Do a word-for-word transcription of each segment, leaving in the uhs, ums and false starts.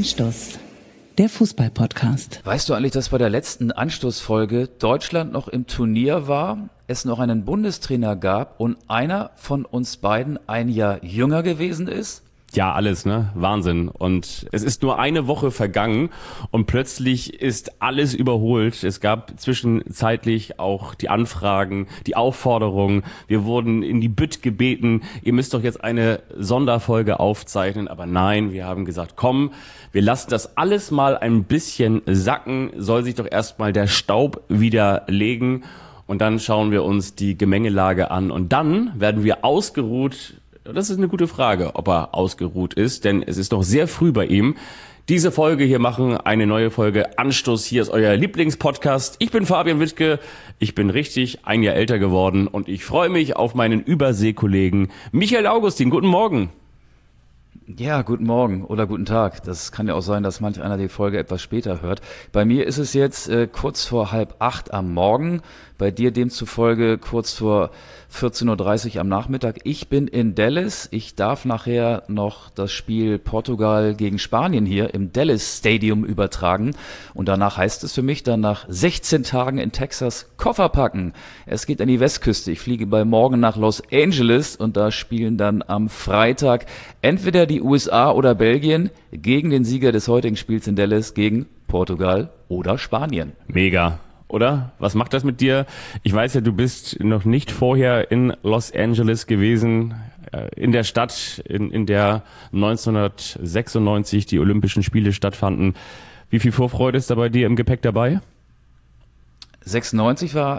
Anstoß, der Fußball-Podcast. Weißt du eigentlich, dass bei der letzten Anstoßfolge Deutschland noch im Turnier war, es noch einen Bundestrainer gab und einer von uns beiden ein Jahr jünger gewesen ist? Ja, alles, ne? Wahnsinn. Und es ist nur eine Woche vergangen und plötzlich ist alles überholt. Es gab zwischenzeitlich auch die Anfragen, die Aufforderungen. Wir wurden in die Bütt gebeten, ihr müsst doch jetzt eine Sonderfolge aufzeichnen. Aber nein, wir haben gesagt, komm, wir lassen das alles mal ein bisschen sacken. Soll sich doch erstmal der Staub wieder legen. Und dann schauen wir uns die Gemengelage an. Und dann werden wir ausgeruht. Das ist eine gute Frage, ob er ausgeruht ist, denn es ist noch sehr früh bei ihm. Diese Folge hier machen, eine neue Folge Anstoß. Hier ist euer Lieblingspodcast. Ich bin Fabian Wittke, ich bin richtig ein Jahr älter geworden und ich freue mich auf meinen Überseekollegen Michael Augustin. Guten Morgen. Ja, guten Morgen oder guten Tag. Das kann ja auch sein, dass manch einer die Folge etwas später hört. Bei mir ist es jetzt äh, kurz vor halb acht am Morgen, bei dir demzufolge kurz vor vierzehn Uhr dreißig am Nachmittag. Ich bin in Dallas. Ich darf nachher noch das Spiel Portugal gegen Spanien hier im Dallas Stadium übertragen. Und danach heißt es für mich dann nach sechzehn Tagen in Texas Koffer packen. Es geht an die Westküste. Ich fliege bei morgen nach Los Angeles und da spielen dann am Freitag entweder die U S A oder Belgien gegen den Sieger des heutigen Spiels in Dallas gegen Portugal oder Spanien. Mega. Oder? Was macht das mit dir? Ich weiß ja, du bist noch nicht vorher in Los Angeles gewesen, in der Stadt, in, in der neunzehnhundertsechsundneunzig die Olympischen Spiele stattfanden. Wie viel Vorfreude ist da bei dir im Gepäck dabei? sechsundneunzig war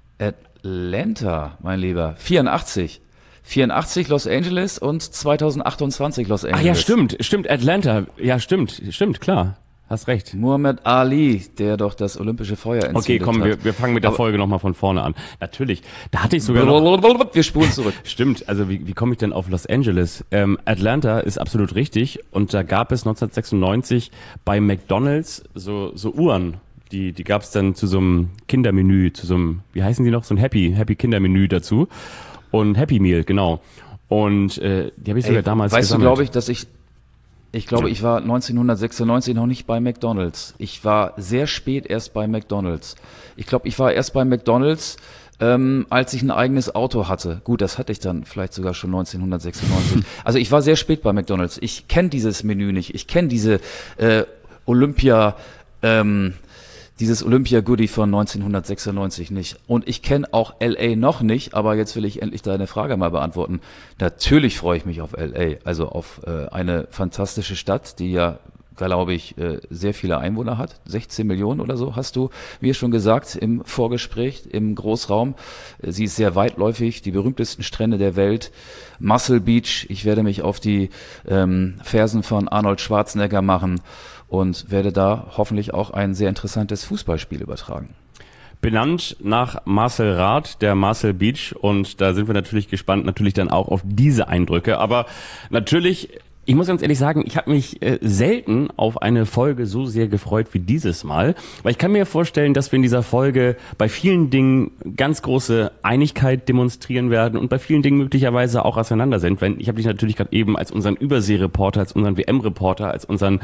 Atlanta, mein Lieber. vierundachtzig. vierundachtzig Los Angeles und zweitausendachtundzwanzig Los Angeles. Ach ja, stimmt, stimmt, Atlanta. Ja, stimmt, stimmt, klar. Hast recht. Muhammad Ali, der doch das olympische Feuer entzündet hat. Okay, komm, wir, wir fangen mit der Aber Folge nochmal von vorne an. Natürlich, da hatte ich sogar noch... Wir spulen zurück. Stimmt, also wie, wie komme ich denn auf Los Angeles? Ähm, Atlanta ist absolut richtig und da gab es neunzehnhundertsechsundneunzig bei McDonald's so, so Uhren. Die, die gab es dann zu so einem Kindermenü, zu so einem, wie heißen die noch, so ein Happy, Happy Kindermenü dazu. Und Happy Meal, genau. Und äh, die habe ich sogar Ey, damals weißt gesammelt. Weißt du, glaube ich, dass ich... Ich glaube, ich war neunzehnhundertsechsundneunzig noch nicht bei McDonald's. Ich war sehr spät erst bei McDonald's. Ich glaube, ich war erst bei McDonald's, ähm, als ich ein eigenes Auto hatte. Gut, das hatte ich dann vielleicht sogar schon neunzehnhundertsechsundneunzig. Also ich war sehr spät bei McDonald's. Ich kenne dieses Menü nicht. Ich kenne diese äh, Olympia... Ähm, dieses Olympia-Goodie von neunzehnhundertsechsundneunzig nicht. Und ich kenne auch L A noch nicht, aber jetzt will ich endlich deine Frage mal beantworten. Natürlich freue ich mich auf L A, also auf äh, eine fantastische Stadt, die ja, glaube ich, äh, sehr viele Einwohner hat. sechzehn Millionen oder so, hast du mir schon gesagt im Vorgespräch, im Großraum. Sie ist sehr weitläufig, die berühmtesten Strände der Welt. Muscle Beach, ich werde mich auf die ähm, Fersen von Arnold Schwarzenegger machen und werde da hoffentlich auch ein sehr interessantes Fußballspiel übertragen. Benannt nach Marcel Rath, der Marcel Beach, und da sind wir natürlich gespannt, natürlich dann auch auf diese Eindrücke, aber natürlich... Ich muss ganz ehrlich sagen, ich habe mich äh, selten auf eine Folge so sehr gefreut wie dieses Mal, weil ich kann mir vorstellen, dass wir in dieser Folge bei vielen Dingen ganz große Einigkeit demonstrieren werden und bei vielen Dingen möglicherweise auch auseinander sind. Wenn, ich habe dich natürlich gerade eben als unseren Übersee-Reporter, als unseren W M-Reporter, als unseren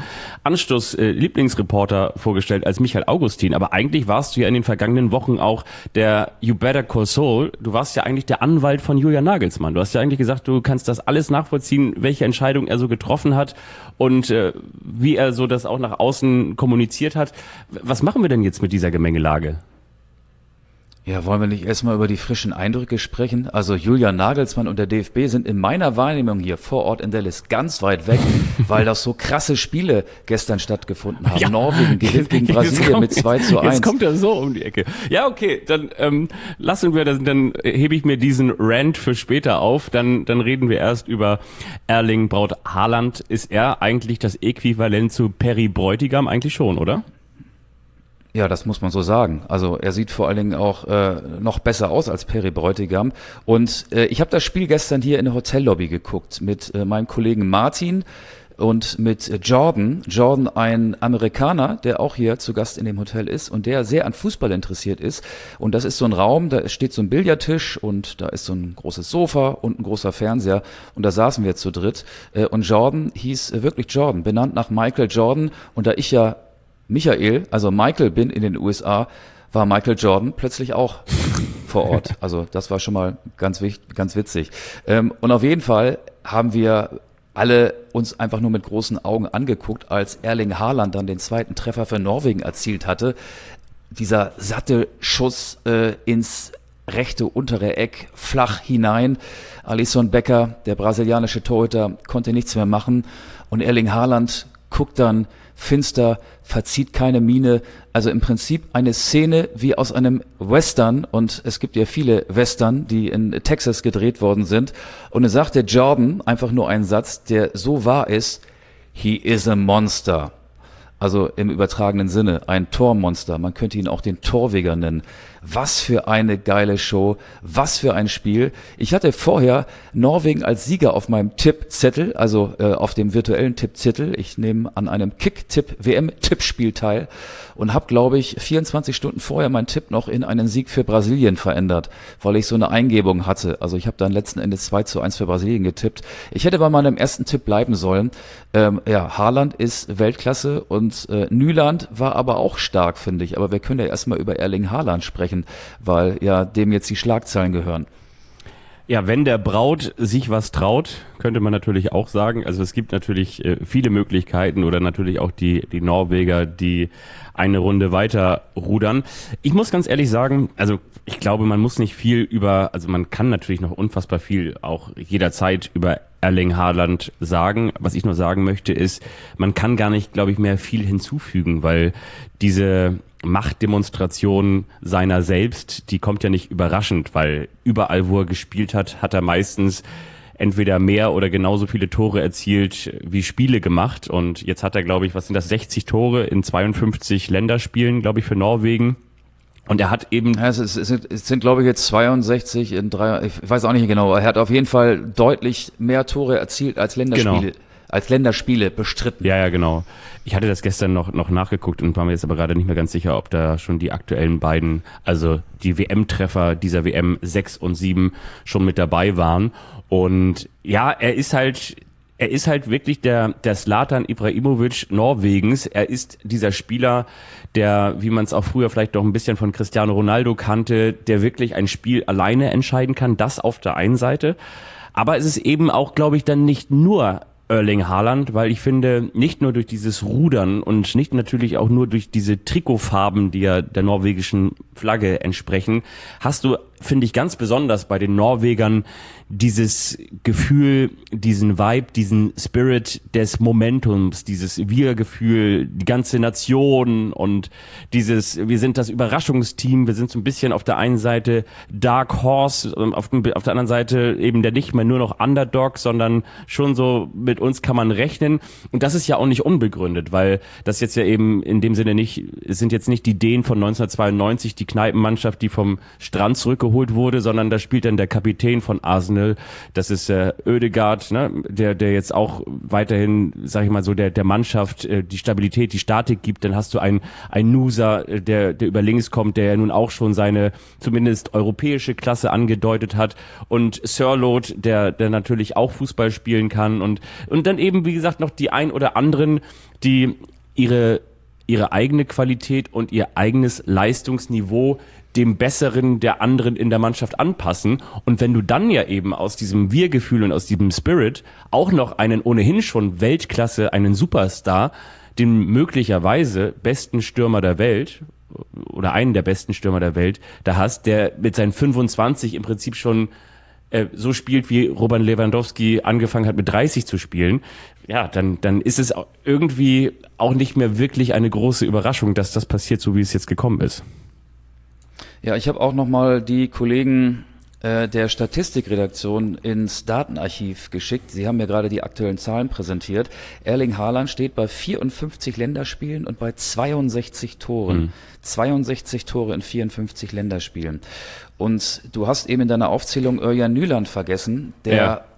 Anstoß-Lieblingsreporter vorgestellt, als Michael Augustin. Aber eigentlich warst du ja in den vergangenen Wochen auch der You Better Call Saul. Du warst ja eigentlich der Anwalt von Julian Nagelsmann. Du hast ja eigentlich gesagt, du kannst das alles nachvollziehen, welche Entscheidung er so getroffen hat und äh, wie er so das auch nach außen kommuniziert hat. Was machen wir denn jetzt mit dieser Gemengelage? Ja, wollen wir nicht erstmal über die frischen Eindrücke sprechen? Also Julian Nagelsmann und der D F B sind in meiner Wahrnehmung hier vor Ort in Dallas ganz weit weg, weil das so krasse Spiele gestern stattgefunden haben. Ja. Norwegen gewinnt gegen Brasilien kommt, mit zwei zu eins. Jetzt kommt er so um die Ecke. Ja, okay, dann ähm, lassen wir das, dann hebe ich mir diesen Rant für später auf. Dann, dann reden wir erst über Erling Braut Haaland. Ist er eigentlich das Äquivalent zu Perry Bräutigam? Eigentlich schon, oder? Ja, das muss man so sagen. Also er sieht vor allen Dingen auch äh, noch besser aus als Perry Bräutigam. Und äh, ich habe das Spiel gestern hier in der Hotellobby geguckt mit äh, meinem Kollegen Martin. und mit Jordan. Jordan, ein Amerikaner, der auch hier zu Gast in dem Hotel ist und der sehr an Fußball interessiert ist. Und das ist so ein Raum, da steht so ein Billardtisch und da ist so ein großes Sofa und ein großer Fernseher. Und da saßen wir zu dritt. Und Jordan hieß wirklich Jordan, benannt nach Michael Jordan. Und da ich ja Michael, also Michael bin in den U S A, war Michael Jordan plötzlich auch vor Ort. Also das war schon mal ganz wichtig, ganz witzig. Und auf jeden Fall haben wir alle uns einfach nur mit großen Augen angeguckt, als Erling Haaland dann den zweiten Treffer für Norwegen erzielt hatte. Dieser satte Schuss äh, ins rechte untere Eck, flach hinein. Alisson Becker, der brasilianische Torhüter, konnte nichts mehr machen. Und Erling Haaland guckt dann finster, verzieht keine Miene. Also im Prinzip eine Szene wie aus einem Western. Und es gibt ja viele Western, die in Texas gedreht worden sind. Und dann sagt der Jordan einfach nur einen Satz, der so wahr ist: He is a monster. Also im übertragenen Sinne, ein Tormonster. Man könnte ihn auch den Torweger nennen. Was für eine geile Show, was für ein Spiel. Ich hatte vorher Norwegen als Sieger auf meinem Tippzettel, also äh, auf dem virtuellen Tippzettel. Ich nehme an einem Kick-Tipp-W M-Tippspiel teil und habe, glaube ich, vierundzwanzig Stunden vorher meinen Tipp noch in einen Sieg für Brasilien verändert, weil ich so eine Eingebung hatte. Also ich habe dann letzten Endes zwei zu eins für Brasilien getippt. Ich hätte bei meinem ersten Tipp bleiben sollen. Ähm, ja, Haaland ist Weltklasse und äh, Nyland war aber auch stark, finde ich. Aber wir können ja erstmal über Erling Haaland sprechen, weil ja dem jetzt die Schlagzeilen gehören. Ja, wenn der Braut sich was traut, könnte man natürlich auch sagen. Also es gibt natürlich äh, viele Möglichkeiten oder natürlich auch die, die Norweger, die eine Runde weiter rudern. Ich muss ganz ehrlich sagen, also ich glaube, man muss nicht viel über, also man kann natürlich noch unfassbar viel auch jederzeit über Erling Haaland sagen. Was ich nur sagen möchte ist, man kann gar nicht, glaube ich, mehr viel hinzufügen, weil diese Machtdemonstration seiner selbst, die kommt ja nicht überraschend, weil überall, wo er gespielt hat, hat er meistens entweder mehr oder genauso viele Tore erzielt wie Spiele gemacht. Und jetzt hat er, glaube ich, was sind das, sechzig Tore in zweiundfünfzig Länderspielen, glaube ich, für Norwegen. Und er hat eben... Ja, es, ist, es, sind, es sind, glaube ich, jetzt zweiundsechzig in drei, ich weiß auch nicht genau, er hat auf jeden Fall deutlich mehr Tore erzielt als Länderspiele. Genau. als Länderspiele bestritten. Ja, ja, genau. Ich hatte das gestern noch noch nachgeguckt und war mir jetzt aber gerade nicht mehr ganz sicher, ob da schon die aktuellen beiden, also die W M-Treffer dieser W M sechs und sieben schon mit dabei waren. Und ja, er ist halt... Er ist halt wirklich der der Zlatan Ibrahimovic Norwegens. Er ist dieser Spieler, der, wie man es auch früher vielleicht noch ein bisschen von Cristiano Ronaldo kannte, der wirklich ein Spiel alleine entscheiden kann. Das auf der einen Seite. Aber es ist eben auch, glaube ich, dann nicht nur Erling Haaland, weil ich finde, nicht nur durch dieses Rudern und nicht natürlich auch nur durch diese Trikotfarben, die ja der norwegischen Flagge entsprechen, hast du, finde ich, ganz besonders bei den Norwegern dieses Gefühl, diesen Vibe, diesen Spirit des Momentums, dieses Wir-Gefühl, die ganze Nation und dieses, wir sind das Überraschungsteam, wir sind so ein bisschen auf der einen Seite Dark Horse, auf, auf der anderen Seite eben der nicht mehr nur noch Underdog, sondern schon so, mit uns kann man rechnen. Und das ist ja auch nicht unbegründet, weil das jetzt ja eben in dem Sinne nicht, es sind jetzt nicht die Dänen von neunzehnhundertzweiundneunzig, die Kneipenmannschaft, die vom Strand zurückgeholt wurde, sondern da spielt dann der Kapitän von Arsenal. Das ist äh, Ødegaard, ne, der der jetzt auch weiterhin, sag ich mal so, der der Mannschaft äh, die Stabilität, die Statik gibt. Dann hast du einen einen Nusa, äh, der der über links kommt, der ja nun auch schon seine zumindest europäische Klasse angedeutet hat, und Sørloth, der der natürlich auch Fußball spielen kann, und und dann eben, wie gesagt, noch die ein oder anderen, die ihre ihre eigene Qualität und ihr eigenes Leistungsniveau dem Besseren der anderen in der Mannschaft anpassen. Und wenn du dann ja eben aus diesem Wir-Gefühl und aus diesem Spirit auch noch einen ohnehin schon Weltklasse, einen Superstar, den möglicherweise besten Stürmer der Welt oder einen der besten Stürmer der Welt da hast, der mit seinen fünfundzwanzig im Prinzip schon äh, so spielt, wie Robert Lewandowski angefangen hat mit dreißig zu spielen, ja, dann dann ist es irgendwie auch nicht mehr wirklich eine große Überraschung, dass das passiert, so wie es jetzt gekommen ist. Ja, ich habe auch nochmal die Kollegen äh, der Statistikredaktion ins Datenarchiv geschickt. Sie haben mir gerade die aktuellen Zahlen präsentiert. Erling Haaland steht bei vierundfünfzig Länderspielen und bei zweiundsechzig Toren. Mhm. zweiundsechzig Tore in vierundfünfzig Länderspielen. Und du hast eben in deiner Aufzählung Ørjan Nyland vergessen. Der ja.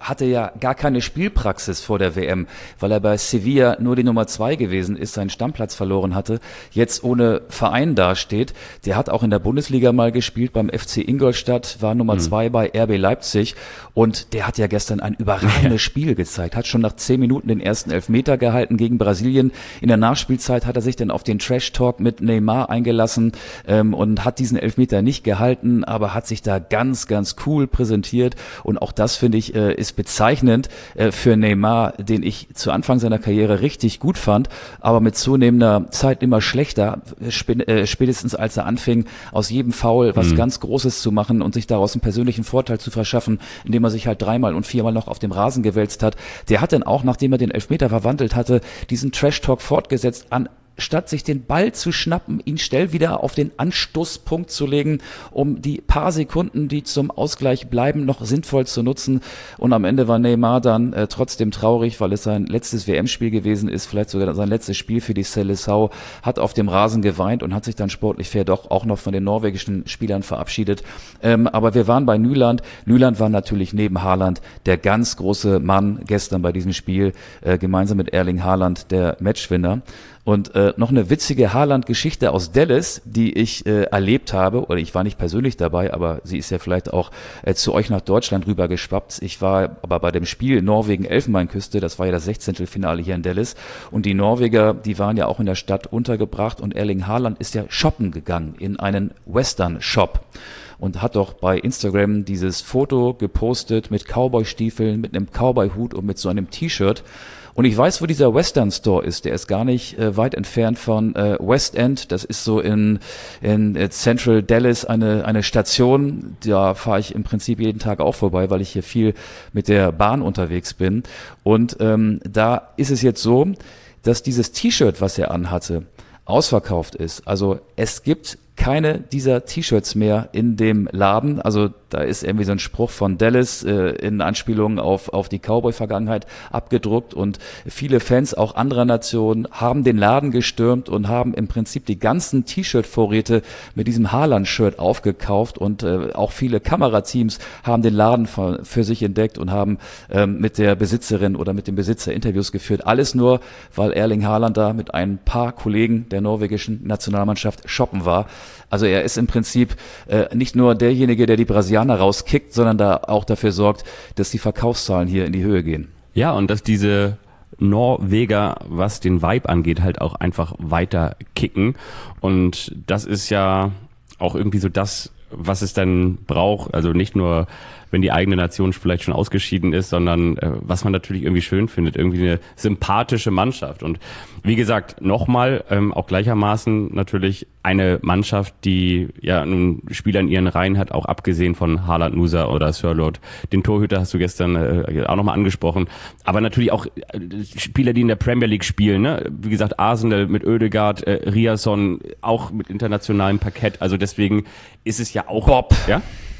hatte ja gar keine Spielpraxis vor der W M, weil er bei Sevilla nur die Nummer zwei gewesen ist, seinen Stammplatz verloren hatte, jetzt ohne Verein dasteht. Der hat auch in der Bundesliga mal gespielt beim F C Ingolstadt, war Nummer zwei bei R B Leipzig und der hat ja gestern ein überragendes Spiel gezeigt, hat schon nach zehn Minuten den ersten Elfmeter gehalten gegen Brasilien. In der Nachspielzeit hat er sich dann auf den Trash-Talk mit Neymar eingelassen ähm, und hat diesen Elfmeter nicht gehalten, aber hat sich da ganz, ganz cool präsentiert und auch das, finde ich, äh, ist bezeichnend äh, für Neymar, den ich zu Anfang seiner Karriere richtig gut fand, aber mit zunehmender Zeit immer schlechter, sp- äh, spätestens als er anfing, aus jedem Foul was mhm. ganz Großes zu machen und sich daraus einen persönlichen Vorteil zu verschaffen, indem er sich halt dreimal und viermal noch auf dem Rasen gewälzt hat. Der hat dann auch, nachdem er den Elfmeter verwandelt hatte, diesen Trash-Talk fortgesetzt, an statt sich den Ball zu schnappen, ihn schnell wieder auf den Anstoßpunkt zu legen, um die paar Sekunden, die zum Ausgleich bleiben, noch sinnvoll zu nutzen. Und am Ende war Neymar dann äh, trotzdem traurig, weil es sein letztes W M-Spiel gewesen ist, vielleicht sogar sein letztes Spiel für die Seleção, hat auf dem Rasen geweint und hat sich dann sportlich fair doch auch noch von den norwegischen Spielern verabschiedet. Ähm, aber wir waren bei Nyland. Nyland war natürlich neben Haaland der ganz große Mann gestern bei diesem Spiel, äh, gemeinsam mit Erling Haaland der Matchwinner. Und äh, noch eine witzige Haaland-Geschichte aus Dallas, die ich äh, erlebt habe, oder ich war nicht persönlich dabei, aber sie ist ja vielleicht auch äh, zu euch nach Deutschland rüber geschwappt. Ich war aber bei dem Spiel Norwegen-Elfenbeinküste, das war ja das Sechzehntelfinale hier in Dallas, und die Norweger, die waren ja auch in der Stadt untergebracht und Erling Haaland ist ja shoppen gegangen in einen Western-Shop. Und hat doch bei Instagram dieses Foto gepostet mit Cowboy-Stiefeln, mit einem Cowboy-Hut und mit so einem T-Shirt. Und ich weiß, wo dieser Western Store ist. Der ist gar nicht äh, weit entfernt von äh, West End. Das ist so in, in äh, Central Dallas eine, eine Station. Da fahre ich im Prinzip jeden Tag auch vorbei, weil ich hier viel mit der Bahn unterwegs bin. Und ähm, da ist es jetzt so, dass dieses T-Shirt, was er anhatte, ausverkauft ist. Also es gibt keine dieser T-Shirts mehr in dem Laden. Also da ist irgendwie so ein Spruch von Dallas äh, in Anspielung auf auf die Cowboy-Vergangenheit abgedruckt und viele Fans auch anderer Nationen haben den Laden gestürmt und haben im Prinzip die ganzen T-Shirt-Vorräte mit diesem Haaland-Shirt aufgekauft und äh, auch viele Kamerateams haben den Laden für, für sich entdeckt und haben ähm, mit der Besitzerin oder mit dem Besitzer Interviews geführt. Alles nur, weil Erling Haaland da mit ein paar Kollegen der norwegischen Nationalmannschaft shoppen war. Also er ist im Prinzip äh, nicht nur derjenige, der die Brasilianer rauskickt, sondern da auch dafür sorgt, dass die Verkaufszahlen hier in die Höhe gehen. Ja, und dass diese Norweger, was den Vibe angeht, halt auch einfach weiter kicken. Und das ist ja auch irgendwie so das, was es dann braucht. Also nicht nur, wenn die eigene Nation vielleicht schon ausgeschieden ist, sondern äh, was man natürlich irgendwie schön findet, irgendwie eine sympathische Mannschaft. Und wie gesagt, nochmal, ähm, auch gleichermaßen natürlich eine Mannschaft, die ja nun Spieler in ihren Reihen hat, auch abgesehen von Haaland, Nusa oder Sørloth. Den Torhüter hast du gestern äh, auch nochmal angesprochen. Aber natürlich auch äh, Spieler, die in der Premier League spielen. Ne? Wie gesagt, Arsenal mit Ødegaard, äh, Riasson, auch mit internationalem Parkett. Also deswegen ist es ja auch... Bob. Ja?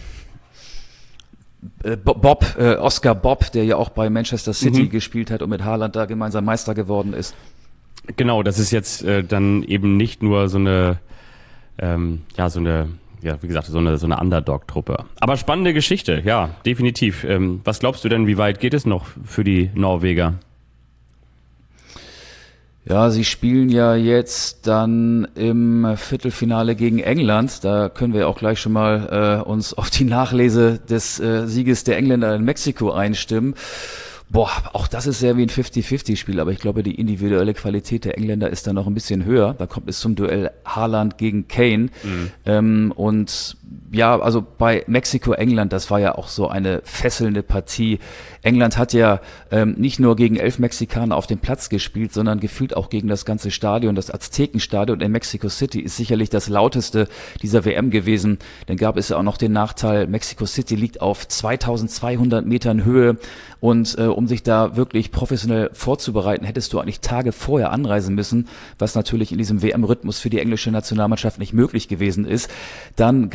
Bob, äh, Oscar Bob, der ja auch bei Manchester City mhm. gespielt hat und mit Haaland da gemeinsam Meister geworden ist. Genau, das ist jetzt äh, dann eben nicht nur so eine, ähm, ja, so eine, ja, wie gesagt, so eine, so eine Underdog-Truppe. Aber spannende Geschichte, ja, definitiv. Ähm, was glaubst du denn, wie weit geht es noch für die Norweger? Ja, sie spielen ja jetzt dann im Viertelfinale gegen England. Da können wir auch gleich schon mal äh, uns auf die Nachlese des äh, Sieges der Engländer in Mexiko einstimmen. Boah, auch das ist sehr wie ein fifty-fifty-Spiel, aber ich glaube, die individuelle Qualität der Engländer ist dann noch ein bisschen höher. Da kommt es zum Duell Haaland gegen Kane. Mhm. Ähm, und ja, also bei Mexiko-England, das war ja auch so eine fesselnde Partie. England hat ja ähm, nicht nur gegen elf Mexikaner auf dem Platz gespielt, sondern gefühlt auch gegen das ganze Stadion. Das Aztekenstadion in Mexico City ist sicherlich das lauteste dieser W M gewesen. Dann gab es ja auch noch den Nachteil, Mexico City liegt auf zweitausendzweihundert Metern Höhe und äh, um sich da wirklich professionell vorzubereiten, hättest du eigentlich Tage vorher anreisen müssen, was natürlich in diesem W M-Rhythmus für die englische Nationalmannschaft nicht möglich gewesen ist. Dann gab es noch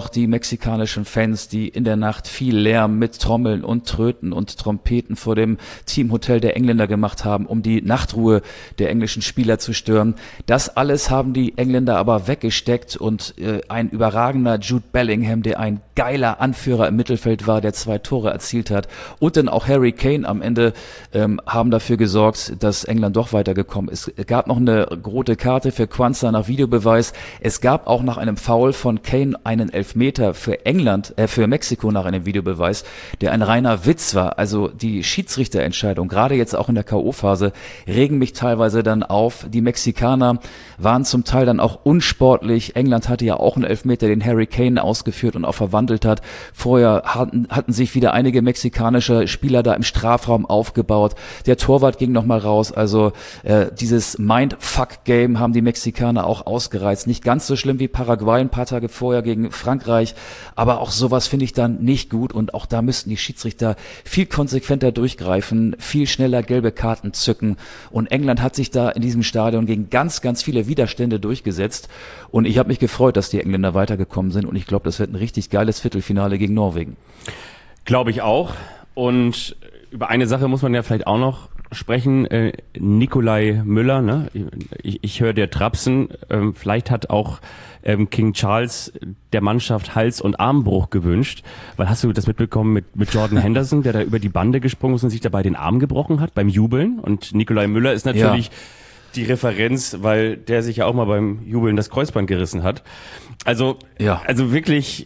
noch die mexikanischen Fans, die in der Nacht viel Lärm mit Trommeln und Tröten und Trompeten vor dem Teamhotel der Engländer gemacht haben, um die Nachtruhe der englischen Spieler zu stören. Das alles haben die Engländer aber weggesteckt und äh, ein überragender Jude Bellingham, der ein geiler Anführer im Mittelfeld war, der zwei Tore erzielt hat, und dann auch Harry Kane am Ende ähm, haben dafür gesorgt, dass England doch weitergekommen ist. Es gab noch eine rote Karte für Quansah nach Videobeweis. Es gab auch nach einem Foul von Kane einen Elfmeter für England, äh, für Mexiko nach einem Videobeweis, der ein reiner Witz war. Also die Schiedsrichterentscheidung, gerade jetzt auch in der K O-Phase, regen mich teilweise dann auf. Die Mexikaner waren zum Teil dann auch unsportlich. England hatte ja auch einen Elfmeter, den Harry Kane ausgeführt und auch verwandelt hat. Vorher hatten, hatten sich wieder einige mexikanische Spieler da im Strafraum aufgebaut. Der Torwart ging nochmal raus. Also äh, dieses Mindfuck-Game haben die Mexikaner auch ausgereizt. Nicht ganz so schlimm wie Paraguay ein paar Tage vorher gegen Frankreich, aber auch sowas finde ich dann nicht gut und auch da müssten die Schiedsrichter viel konsequenter durchgreifen, viel schneller gelbe Karten zücken und England hat sich da in diesem Stadion gegen ganz, ganz viele Widerstände durchgesetzt und ich habe mich gefreut, dass die Engländer weitergekommen sind und ich glaube, das wird ein richtig geiles Viertelfinale gegen Norwegen. Glaube ich auch. Und über eine Sache muss man ja vielleicht auch noch sprechen. Äh, Nikolai Müller, ne? Ich, ich höre dir trapsen. Ähm, vielleicht hat auch ähm, King Charles der Mannschaft Hals- und Armbruch gewünscht. Weil hast du das mitbekommen mit, mit Jordan Henderson, der da über die Bande gesprungen ist und sich dabei den Arm gebrochen hat beim Jubeln? Und Nikolai Müller ist natürlich... Ja. Die Referenz, weil der sich ja auch mal beim Jubeln das Kreuzband gerissen hat. Also, ja. also wirklich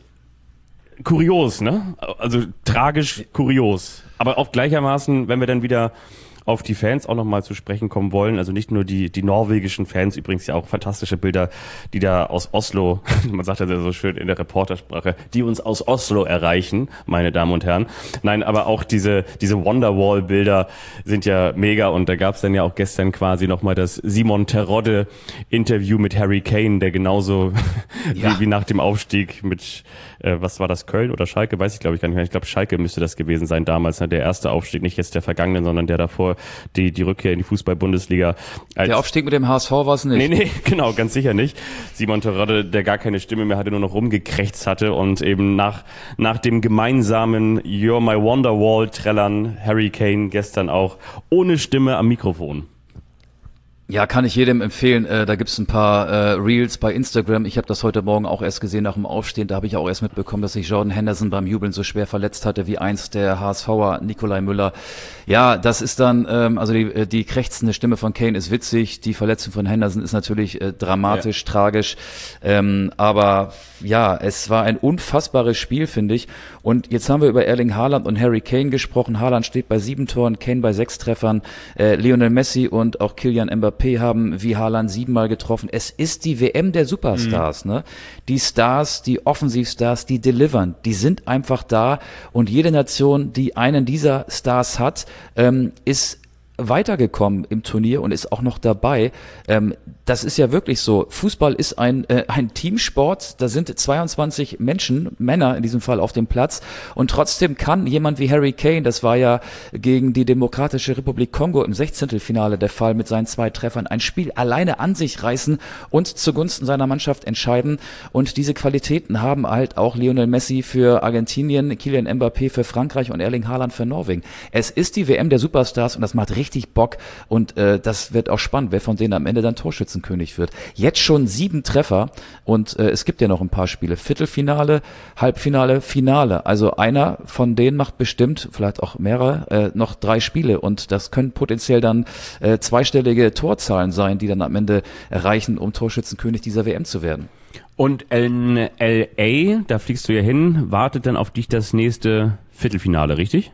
kurios, ne? Also tragisch kurios. Aber auch gleichermaßen, wenn wir dann wieder auf die Fans auch nochmal zu sprechen kommen wollen, also nicht nur die die norwegischen Fans, übrigens ja auch fantastische Bilder, die da aus Oslo, man sagt ja so schön in der Reportersprache, die uns aus Oslo erreichen, meine Damen und Herren. Nein, aber auch diese diese Wonderwall-Bilder sind ja mega und da gab es dann ja auch gestern quasi nochmal das Simon Terodde-Interview mit Harry Kane, der genauso ja. wie, wie nach dem Aufstieg mit, äh, was war das, Köln oder Schalke, weiß ich glaube ich gar nicht mehr. Ich glaube Schalke müsste das gewesen sein damals, ne? Der erste Aufstieg, nicht jetzt der vergangene, sondern der davor, die die Rückkehr in die Fußball-Bundesliga. Als der Aufstieg mit dem H S V war es nicht. Nee, nee, genau, ganz sicher nicht. Simon Terodde, der gar keine Stimme mehr hatte, nur noch rumgekrächzt hatte und eben nach nach dem gemeinsamen You're My Wonderwall-Trällern Harry Kane gestern auch ohne Stimme am Mikrofon. Ja, kann ich jedem empfehlen. Äh, da gibt's ein paar äh, Reels bei Instagram. Ich habe das heute Morgen auch erst gesehen nach dem Aufstehen. Da habe ich auch erst mitbekommen, dass sich Jordan Henderson beim Jubeln so schwer verletzt hatte wie einst der HSVer Nikolai Müller. Ja, das ist dann, ähm, also die, die krächzende Stimme von Kane ist witzig. Die Verletzung von Henderson ist natürlich äh, dramatisch, ja. tragisch. Ähm, aber ja, es war ein unfassbares Spiel, finde ich. Und jetzt haben wir über Erling Haaland und Harry Kane gesprochen. Haaland steht bei sieben Toren, Kane bei sechs Treffern. Äh, Lionel Messi und auch Kylian Mbappé haben wie Haaland siebenmal getroffen. Es ist die W M der Superstars, mhm. ne? Die Stars, die Offensivstars, die delivern, die sind einfach da und jede Nation, die einen dieser Stars hat, ähm, ist weitergekommen im Turnier und ist auch noch dabei. Ähm, das ist ja wirklich so. Fußball ist ein äh, ein Teamsport. Da sind zweiundzwanzig Menschen, Männer in diesem Fall auf dem Platz und trotzdem kann jemand wie Harry Kane, das war ja gegen die Demokratische Republik Kongo im Sechzehntelfinale der Fall mit seinen zwei Treffern, ein Spiel alleine an sich reißen und zugunsten seiner Mannschaft entscheiden. Und diese Qualitäten haben halt auch Lionel Messi für Argentinien, Kylian Mbappé für Frankreich und Erling Haaland für Norwegen. Es ist die W M der Superstars und das macht richtig richtig Bock und äh, das wird auch spannend, wer von denen am Ende dann Torschützenkönig wird. Jetzt schon sieben Treffer und äh, es gibt ja noch ein paar Spiele. Viertelfinale, Halbfinale, Finale. Also einer von denen macht bestimmt, vielleicht auch mehrere, äh, noch drei Spiele und das können potenziell dann äh, zweistellige Torzahlen sein, die dann am Ende erreichen, um Torschützenkönig dieser W M zu werden. Und in L A, da fliegst du ja hin, wartet dann auf dich das nächste Viertelfinale, richtig?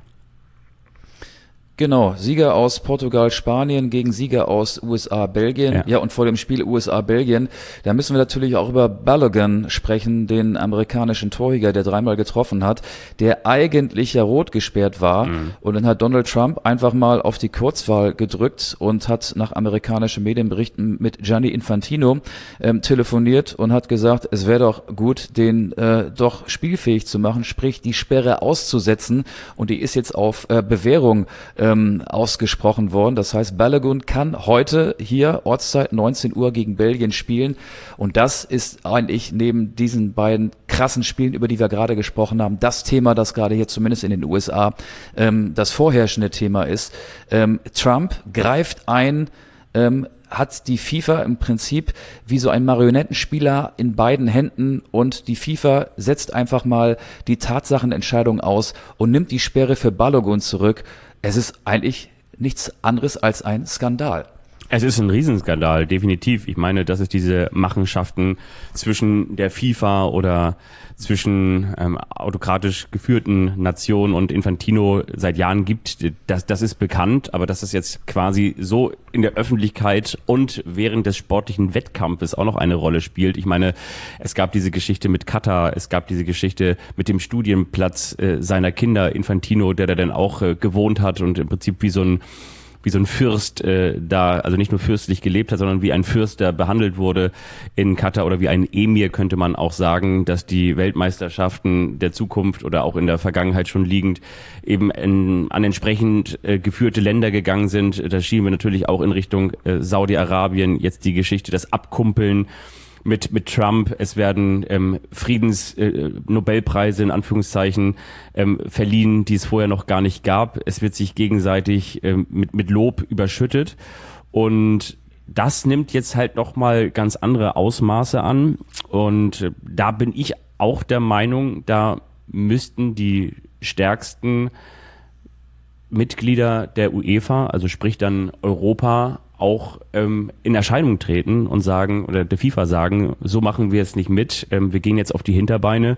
Genau, Sieger aus Portugal, Spanien gegen Sieger aus U S A, Belgien. Ja. ja, und vor dem Spiel U S A, Belgien, da müssen wir natürlich auch über Balogun sprechen, den amerikanischen Torjäger, der dreimal getroffen hat, der eigentlich ja rot gesperrt war. Mhm. Und dann hat Donald Trump einfach mal auf die Kurzwahl gedrückt und hat nach amerikanischen Medienberichten mit Gianni Infantino ähm, telefoniert und hat gesagt, es wäre doch gut, den äh, doch spielfähig zu machen, sprich die Sperre auszusetzen. Und die ist jetzt auf äh, Bewährung Ähm, ausgesprochen worden. Das heißt, Balogun kann heute hier Ortszeit neunzehn Uhr gegen Belgien spielen und das ist eigentlich neben diesen beiden krassen Spielen, über die wir gerade gesprochen haben, das Thema, das gerade hier zumindest in den U S A ähm, das vorherrschende Thema ist. Ähm, Trump greift ein, ähm, hat die FIFA im Prinzip wie so ein Marionettenspieler in beiden Händen und die FIFA setzt einfach mal die Tatsachenentscheidung aus und nimmt die Sperre für Balogun zurück. Es ist eigentlich nichts anderes als ein Skandal. Es ist ein Riesenskandal, definitiv. Ich meine, dass es diese Machenschaften zwischen der FIFA oder zwischen ähm, autokratisch geführten Nationen und Infantino seit Jahren gibt, das, das ist bekannt, aber dass es jetzt quasi so in der Öffentlichkeit und während des sportlichen Wettkampfes auch noch eine Rolle spielt. Ich meine, es gab diese Geschichte mit Katar, es gab diese Geschichte mit dem Studienplatz äh, seiner Kinder, Infantino, der da dann auch äh, gewohnt hat und im Prinzip wie so ein wie so ein Fürst äh, da, also nicht nur fürstlich gelebt hat, sondern wie ein Fürst, der behandelt wurde in Katar oder wie ein Emir, könnte man auch sagen, dass die Weltmeisterschaften der Zukunft oder auch in der Vergangenheit schon liegend eben in, an entsprechend äh, geführte Länder gegangen sind. Da schieben wir natürlich auch in Richtung äh, Saudi-Arabien jetzt die Geschichte, das Abkumpeln mit mit Trump. Es werden ähm, Friedens-Nobelpreise äh, in Anführungszeichen ähm, verliehen, die es vorher noch gar nicht gab. Es wird sich gegenseitig ähm, mit mit Lob überschüttet und das nimmt jetzt halt nochmal ganz andere Ausmaße an und äh, da bin ich auch der Meinung, da müssten die stärksten Mitglieder der UEFA, also sprich dann Europa, auch ähm, in Erscheinung treten und sagen, oder der FIFA sagen, so machen wir es nicht mit, ähm, wir gehen jetzt auf die Hinterbeine.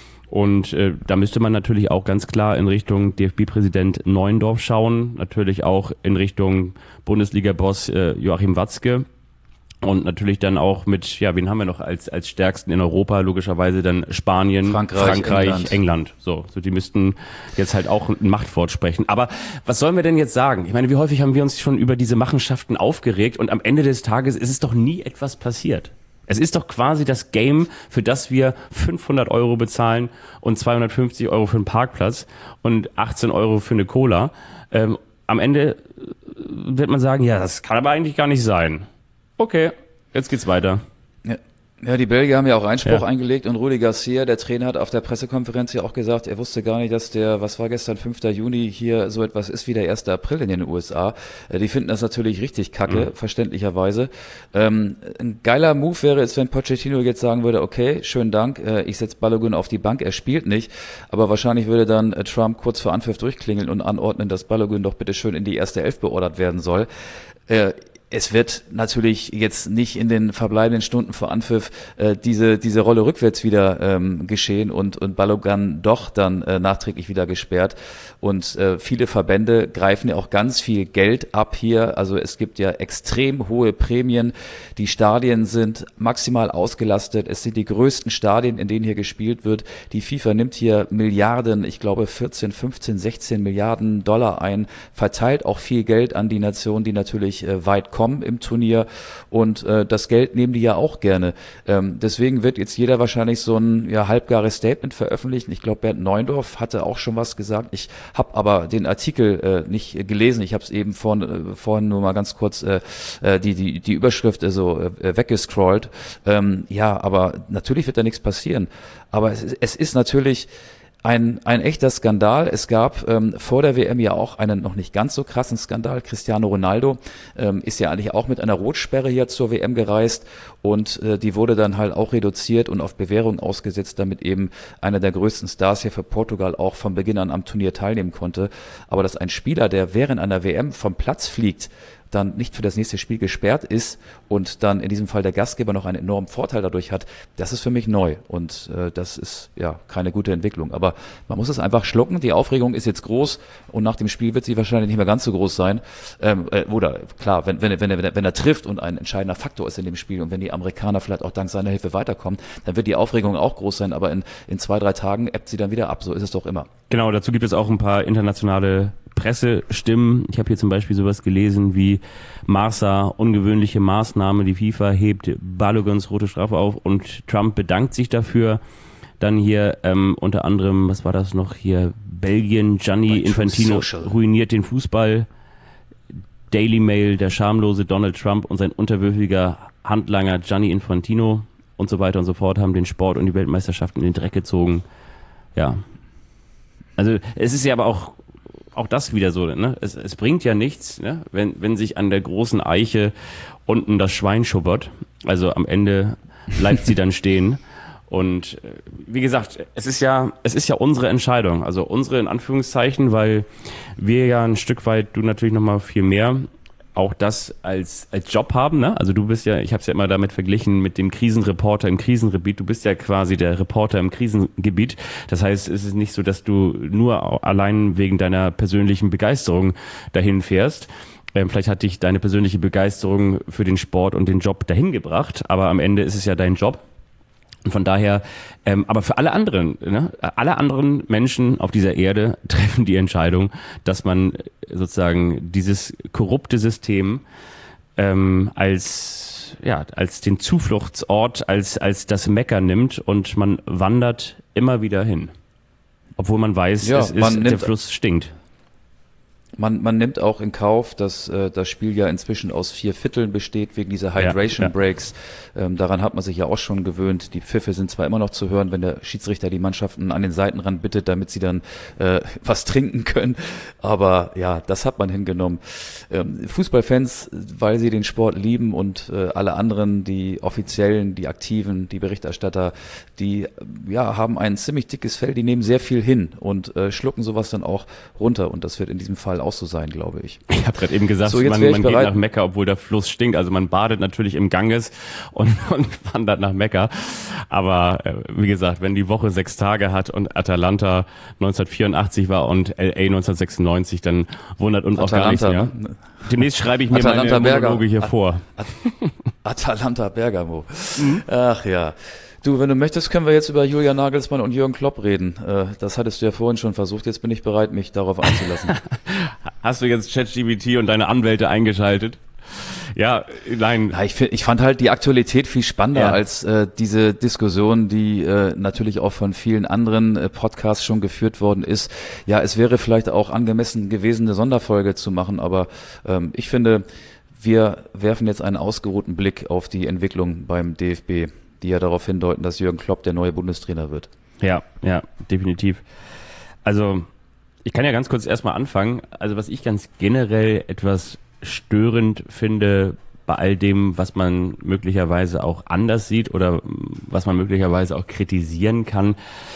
Und äh, da müsste man natürlich auch ganz klar in Richtung D F B-Präsident Neuendorf schauen, natürlich auch in Richtung Bundesliga-Boss äh, Joachim Watzke. Und natürlich dann auch mit, ja, wen haben wir noch als als stärksten in Europa? Logischerweise dann Spanien, Frankreich, Frankreich England. England. So, so die müssten jetzt halt auch ein Machtwort sprechen. Aber was sollen wir denn jetzt sagen? Ich meine, wie häufig haben wir uns schon über diese Machenschaften aufgeregt und am Ende des Tages ist es doch nie etwas passiert. Es ist doch quasi das Game, für das wir fünfhundert Euro bezahlen und zweihundertfünfzig Euro für einen Parkplatz und achtzehn Euro für eine Cola. Ähm, am Ende wird man sagen, ja, das kann aber eigentlich gar nicht sein. Okay, jetzt geht's weiter. Ja. Ja, die Belgier haben ja auch Einspruch Ja. eingelegt und Rudi Garcia, der Trainer, hat auf der Pressekonferenz ja auch gesagt, er wusste gar nicht, dass der, was war gestern, fünfter Juni, hier so etwas ist wie der erster April in den U S A. Äh, Die finden das natürlich richtig kacke, mhm. verständlicherweise. Ähm, ein geiler Move wäre es, wenn Pochettino jetzt sagen würde, okay, schönen Dank, äh, ich setze Balogun auf die Bank, er spielt nicht, aber wahrscheinlich würde dann äh, Trump kurz vor Anpfiff durchklingeln und anordnen, dass Balogun doch bitte schön in die erste Elf beordert werden soll. Äh, Es wird natürlich jetzt nicht in den verbleibenden Stunden vor Anpfiff äh, diese diese Rolle rückwärts wieder ähm, geschehen und und Balogun doch dann äh, nachträglich wieder gesperrt. Und äh, viele Verbände greifen ja auch ganz viel Geld ab hier. Also es gibt ja extrem hohe Prämien. Die Stadien sind maximal ausgelastet. Es sind die größten Stadien, in denen hier gespielt wird. Die FIFA nimmt hier Milliarden, ich glaube vierzehn, fünfzehn, sechzehn Milliarden Dollar ein, verteilt auch viel Geld an die Nationen, die natürlich äh, weit kommen im Turnier und äh, das Geld nehmen die ja auch gerne. Ähm, deswegen wird jetzt jeder wahrscheinlich so ein ja, halbgares Statement veröffentlichen. Ich glaube, Bernd Neuendorf hatte auch schon was gesagt. Ich habe aber den Artikel äh, nicht äh, gelesen. Ich habe es eben vorhin, äh, vorhin nur mal ganz kurz äh, die, die, die Überschrift äh, so äh, weggescrollt. Ähm, ja, aber natürlich wird da nichts passieren. Aber es, es ist natürlich Ein, ein echter Skandal. Es gab ähm, vor der W M ja auch einen noch nicht ganz so krassen Skandal. Cristiano Ronaldo ähm, ist ja eigentlich auch mit einer Rotsperre hier zur W M gereist und äh, die wurde dann halt auch reduziert und auf Bewährung ausgesetzt, damit eben einer der größten Stars hier für Portugal auch von Beginn an am Turnier teilnehmen konnte. Aber dass ein Spieler, der während einer W M vom Platz fliegt, dann nicht für das nächste Spiel gesperrt ist und dann in diesem Fall der Gastgeber noch einen enormen Vorteil dadurch hat, das ist für mich neu und äh, das ist ja keine gute Entwicklung. Aber man muss es einfach schlucken, die Aufregung ist jetzt groß und nach dem Spiel wird sie wahrscheinlich nicht mehr ganz so groß sein. Ähm, äh, oder klar, wenn, wenn, wenn, er, wenn, er, wenn er trifft und ein entscheidender Faktor ist in dem Spiel und wenn die Amerikaner vielleicht auch dank seiner Hilfe weiterkommen, dann wird die Aufregung auch groß sein, aber in, in zwei, drei Tagen ebbt sie dann wieder ab, so ist es doch immer. Genau, dazu gibt es auch ein paar internationale Pressestimmen. Ich habe hier zum Beispiel sowas gelesen wie Marsa, ungewöhnliche Maßnahme, die FIFA hebt Baloguns rote Strafe auf und Trump bedankt sich dafür. Dann hier ähm, unter anderem, was war das noch hier, Belgien, Gianni Infantino ruiniert den Fußball. Daily Mail, der schamlose Donald Trump und sein unterwürfiger Handlanger Gianni Infantino. und so weiter und so fort, haben den Sport und die Weltmeisterschaften in den Dreck gezogen. Ja. Also es ist ja aber auch, auch das wieder so, ne? Es, es bringt ja nichts, ne? wenn, wenn sich an der großen Eiche unten das Schwein schubbert. Also am Ende bleibt sie dann stehen. Und wie gesagt, es ist ja, es ist ja unsere Entscheidung, also unsere in Anführungszeichen, weil wir ja ein Stück weit, du natürlich nochmal viel mehr, auch das als als Job haben, ne? Also du bist ja, ich habe es ja immer damit verglichen mit dem Krisenreporter im Krisengebiet. Du bist ja quasi der Reporter im Krisengebiet. Das heißt, es ist nicht so, dass du nur allein wegen deiner persönlichen Begeisterung dahin fährst. Ähm, vielleicht hat dich deine persönliche Begeisterung für den Sport und den Job dahin gebracht, aber am Ende ist es ja dein Job. Und von daher, ähm, aber für alle anderen, ne, alle anderen Menschen auf dieser Erde treffen die Entscheidung, dass man sozusagen dieses korrupte System ähm, als ja als den Zufluchtsort, als als das Mekka nimmt und man wandert immer wieder hin, obwohl man weiß, ja, es ist, der Fluss stinkt. Man, man nimmt auch in Kauf, dass äh, das Spiel ja inzwischen aus vier Vierteln besteht, wegen dieser Hydration ja, ja. Breaks. Ähm, daran hat man sich ja auch schon gewöhnt. Die Pfiffe sind zwar immer noch zu hören, wenn der Schiedsrichter die Mannschaften an den Seitenrand bittet, damit sie dann äh, was trinken können. Aber ja, das hat man hingenommen. Ähm, Fußballfans, weil sie den Sport lieben und äh, alle anderen, die Offiziellen, die Aktiven, die Berichterstatter, die ja haben ein ziemlich dickes Fell, die nehmen sehr viel hin und äh, schlucken sowas dann auch runter. Und das wird in diesem Fall auch so sein, glaube ich. Ich habe gerade eben gesagt, so, man, man geht nach Mekka, obwohl der Fluss stinkt. Also man badet natürlich im Ganges und, und wandert nach Mekka. Aber äh, wie gesagt, wenn die Woche sechs Tage hat und Atalanta neunzehnhundertvierundachtzig war und L A neunzehnhundertsechsundneunzig, dann wundert uns Atalanta, auch gar nichts mehr. Ne? Demnächst schreibe ich mir Atalanta meine Monologe hier At- vor. At- Atalanta Bergamo. Mhm. Ach ja. Du, wenn du möchtest, können wir jetzt über Julian Nagelsmann und Jürgen Klopp reden. Das hattest du ja vorhin schon versucht. Jetzt bin ich bereit, mich darauf einzulassen. Hast du jetzt ChatGPT und deine Anwälte eingeschaltet? Ja, nein. Ja, ich, find, ich fand halt die Aktualität viel spannender ja. als äh, diese Diskussion, die äh, natürlich auch von vielen anderen äh, Podcasts schon geführt worden ist. Ja, es wäre vielleicht auch angemessen gewesen, eine Sonderfolge zu machen, aber ähm, ich finde, wir werfen jetzt einen ausgeruhten Blick auf die Entwicklung beim D F B, die ja darauf hindeuten, dass Jürgen Klopp der neue Bundestrainer wird. Ja, ja, definitiv. Also ich kann ja ganz kurz erstmal anfangen. Also was ich ganz generell etwas störend finde bei all dem, was man möglicherweise auch anders sieht oder was man möglicherweise auch kritisieren kann,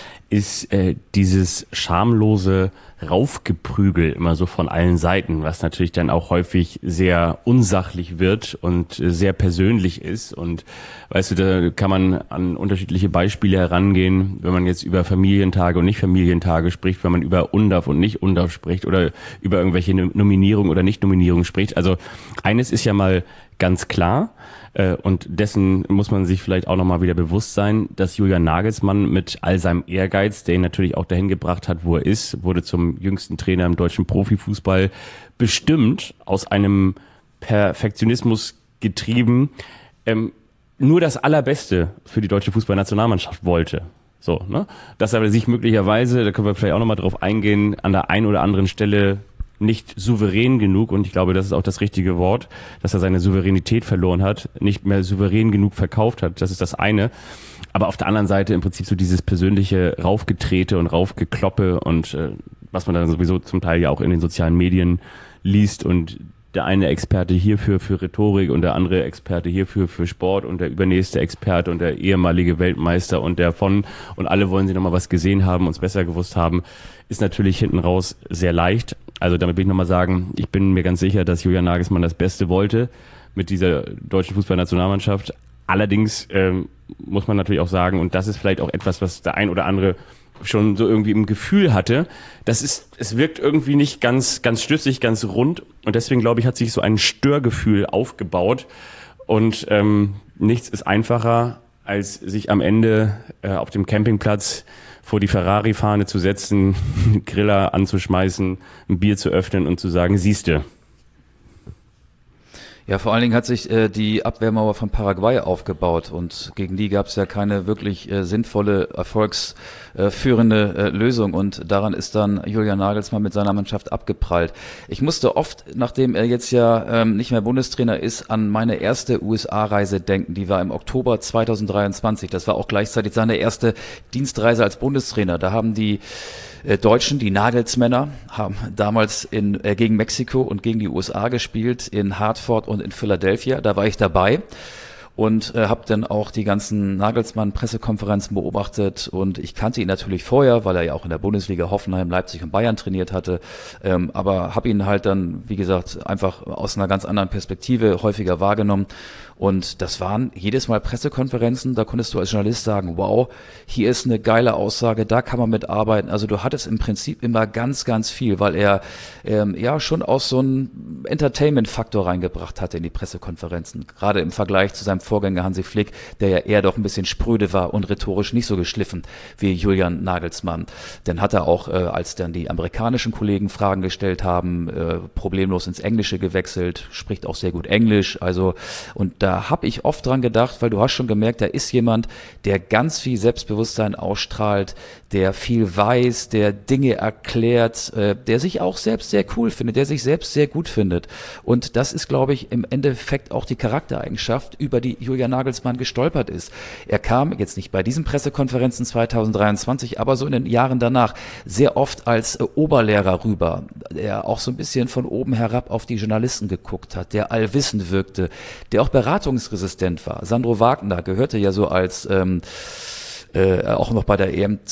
ist äh, dieses schamlose Raufgeprügel immer so von allen Seiten, was natürlich dann auch häufig sehr unsachlich wird und äh, sehr persönlich ist. Und weißt du, da kann man an unterschiedliche Beispiele herangehen, wenn man jetzt über Familientage und Nicht-Familientage spricht, wenn man über Undarf und Nicht-Undarf spricht oder über irgendwelche Nominierung oder Nicht-Nominierung spricht. Also eines ist ja mal ganz klar, und dessen muss man sich vielleicht auch nochmal wieder bewusst sein, dass Julian Nagelsmann mit all seinem Ehrgeiz, der ihn natürlich auch dahin gebracht hat, wo er ist, wurde zum jüngsten Trainer im deutschen Profifußball, bestimmt aus einem Perfektionismus getrieben, ähm, nur das Allerbeste für die deutsche Fußballnationalmannschaft wollte. So, ne? Dass er sich möglicherweise, da können wir vielleicht auch nochmal drauf eingehen, an der einen oder anderen Stelle nicht souverän genug, und ich glaube, das ist auch das richtige Wort, dass er seine Souveränität verloren hat, nicht mehr souverän genug verkauft hat, das ist das eine. Aber auf der anderen Seite im Prinzip so dieses persönliche Raufgetrete und Raufgekloppe und äh, was man dann sowieso zum Teil ja auch in den sozialen Medien liest, und der eine Experte hierfür für Rhetorik und der andere Experte hierfür für Sport und der übernächste Experte und der ehemalige Weltmeister und der von, und alle wollen sie nochmal was gesehen haben, uns besser gewusst haben, ist natürlich hinten raus sehr leicht. Also damit will ich nochmal sagen, ich bin mir ganz sicher, dass Julian Nagelsmann das Beste wollte mit dieser deutschen Fußballnationalmannschaft. Allerdings ähm, muss man natürlich auch sagen, und das ist vielleicht auch etwas, was der ein oder andere schon so irgendwie im Gefühl hatte, das ist, es wirkt irgendwie nicht ganz, ganz schlüssig, ganz rund, und deswegen glaube ich, hat sich so ein Störgefühl aufgebaut, und ähm, nichts ist einfacher, als sich am Ende äh, auf dem Campingplatz vor die Ferrari-Fahne zu setzen, einen Griller anzuschmeißen, ein Bier zu öffnen und zu sagen, siehste. Ja, vor allen Dingen hat sich äh, die Abwehrmauer von Paraguay aufgebaut und gegen die gab es ja keine wirklich äh, sinnvolle, erfolgsführende äh, Lösung und daran ist dann Julian Nagelsmann mit seiner Mannschaft abgeprallt. Ich musste oft, nachdem er jetzt ja ähm, nicht mehr Bundestrainer ist, an meine erste U S A-Reise denken. Die war im Oktober zweitausenddreiundzwanzig. Das war auch gleichzeitig seine erste Dienstreise als Bundestrainer. Da haben die Äh, Deutschen, die Nagelsmänner, haben damals in, äh, gegen Mexiko und gegen die U S A gespielt, in Hartford und in Philadelphia. Da war ich dabei und äh, habe dann auch die ganzen Nagelsmann-Pressekonferenzen beobachtet und ich kannte ihn natürlich vorher, weil er ja auch in der Bundesliga Hoffenheim, Leipzig und Bayern trainiert hatte, ähm, aber habe ihn halt dann, wie gesagt, einfach aus einer ganz anderen Perspektive häufiger wahrgenommen. Und das waren jedes Mal Pressekonferenzen, da konntest du als Journalist sagen, wow, hier ist eine geile Aussage, da kann man mitarbeiten. Also du hattest im Prinzip immer ganz, ganz viel, weil er ähm, ja schon auch so einen Entertainment-Faktor reingebracht hatte in die Pressekonferenzen. Gerade im Vergleich zu seinem Vorgänger Hansi Flick, der ja eher doch ein bisschen spröde war und rhetorisch nicht so geschliffen wie Julian Nagelsmann. Dann hat er auch, äh, als dann die amerikanischen Kollegen Fragen gestellt haben, äh, problemlos ins Englische gewechselt, spricht auch sehr gut Englisch. Also und da habe ich oft dran gedacht, weil du hast schon gemerkt, da ist jemand, der ganz viel Selbstbewusstsein ausstrahlt, der viel weiß, der Dinge erklärt, äh, der sich auch selbst sehr cool findet, der sich selbst sehr gut findet. Und das ist, glaube ich, im Endeffekt auch die Charaktereigenschaft, über die Julian Nagelsmann gestolpert ist. Er kam jetzt nicht bei diesen Pressekonferenzen zweitausenddreiundzwanzig, aber so in den Jahren danach sehr oft als äh, Oberlehrer rüber, der auch so ein bisschen von oben herab auf die Journalisten geguckt hat, der allwissend wirkte, der auch beratungsresistent war. Sandro Wagner gehörte ja so als ähm, Äh, auch noch bei der E M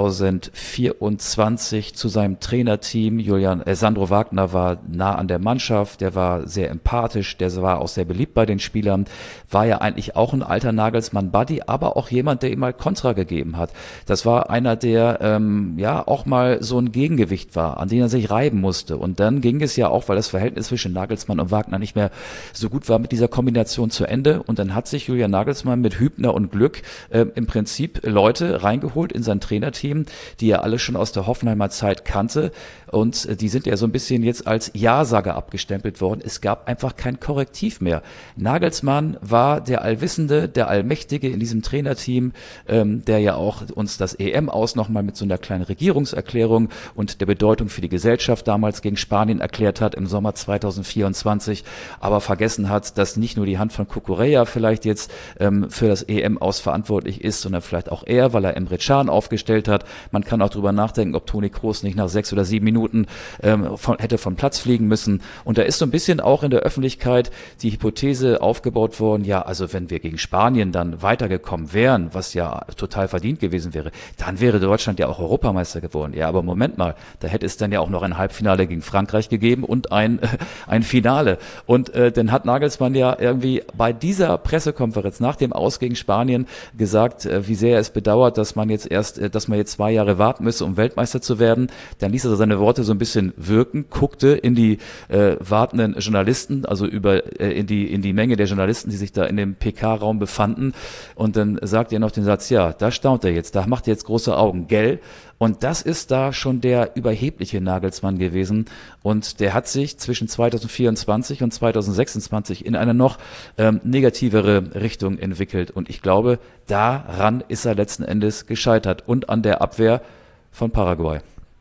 zweitausendvierundzwanzig zu seinem Trainerteam. Julian äh, Sandro Wagner war nah an der Mannschaft, der war sehr empathisch, der war auch sehr beliebt bei den Spielern, war ja eigentlich auch ein alter Nagelsmann-Buddy, aber auch jemand, der ihm mal Kontra gegeben hat. Das war einer, der ähm, ja auch mal so ein Gegengewicht war, an den er sich reiben musste. Und dann ging es ja auch, weil das Verhältnis zwischen Nagelsmann und Wagner nicht mehr so gut war, mit dieser Kombination zu Ende. Und dann hat sich Julian Nagelsmann mit Hübner und Glück äh, im Prinzip Leute reingeholt in sein Trainerteam, die er alle schon aus der Hoffenheimer Zeit kannte und die sind ja so ein bisschen jetzt als Ja-Sager abgestempelt worden. Es gab einfach kein Korrektiv mehr. Nagelsmann war der Allwissende, der Allmächtige in diesem Trainerteam, ähm, der ja auch uns das E M aus nochmal mit so einer kleinen Regierungserklärung und der Bedeutung für die Gesellschaft damals gegen Spanien erklärt hat im Sommer zweitausendvierundzwanzig, aber vergessen hat, dass nicht nur die Hand von Cucurella vielleicht jetzt ähm, für das E M aus verantwortlich ist, sondern vielleicht auch er, weil er Emre Can aufgestellt hat. Man kann auch drüber nachdenken, ob Toni Kroos nicht nach sechs oder sieben Minuten ähm, von, hätte vom Platz fliegen müssen. Und da ist so ein bisschen auch in der Öffentlichkeit die Hypothese aufgebaut worden, ja, also wenn wir gegen Spanien dann weitergekommen wären, was ja total verdient gewesen wäre, dann wäre Deutschland ja auch Europameister geworden. Ja, aber Moment mal, da hätte es dann ja auch noch ein Halbfinale gegen Frankreich gegeben und ein, äh, ein Finale. Und äh, dann hat Nagelsmann ja irgendwie bei dieser Pressekonferenz nach dem Aus gegen Spanien gesagt, äh, wie sehr es bedauert, dass man jetzt erst, dass man jetzt zwei Jahre warten müsse, um Weltmeister zu werden. Dann ließ er seine Worte so ein bisschen wirken, guckte in die äh, wartenden Journalisten, also über äh, in die in die Menge der Journalisten, die sich da in dem P K-Raum befanden. Und dann sagte er noch den Satz, ja, da staunt er jetzt, da macht er jetzt große Augen, gell? Und das ist da schon der überhebliche Nagelsmann gewesen. Und der hat sich zwischen zweitausendvierundzwanzig und zweitausendsechsundzwanzig in eine noch ähm, negativere Richtung entwickelt. Und ich glaube, daran ist er letzten Endes gescheitert und an der Abwehr von Paraguay.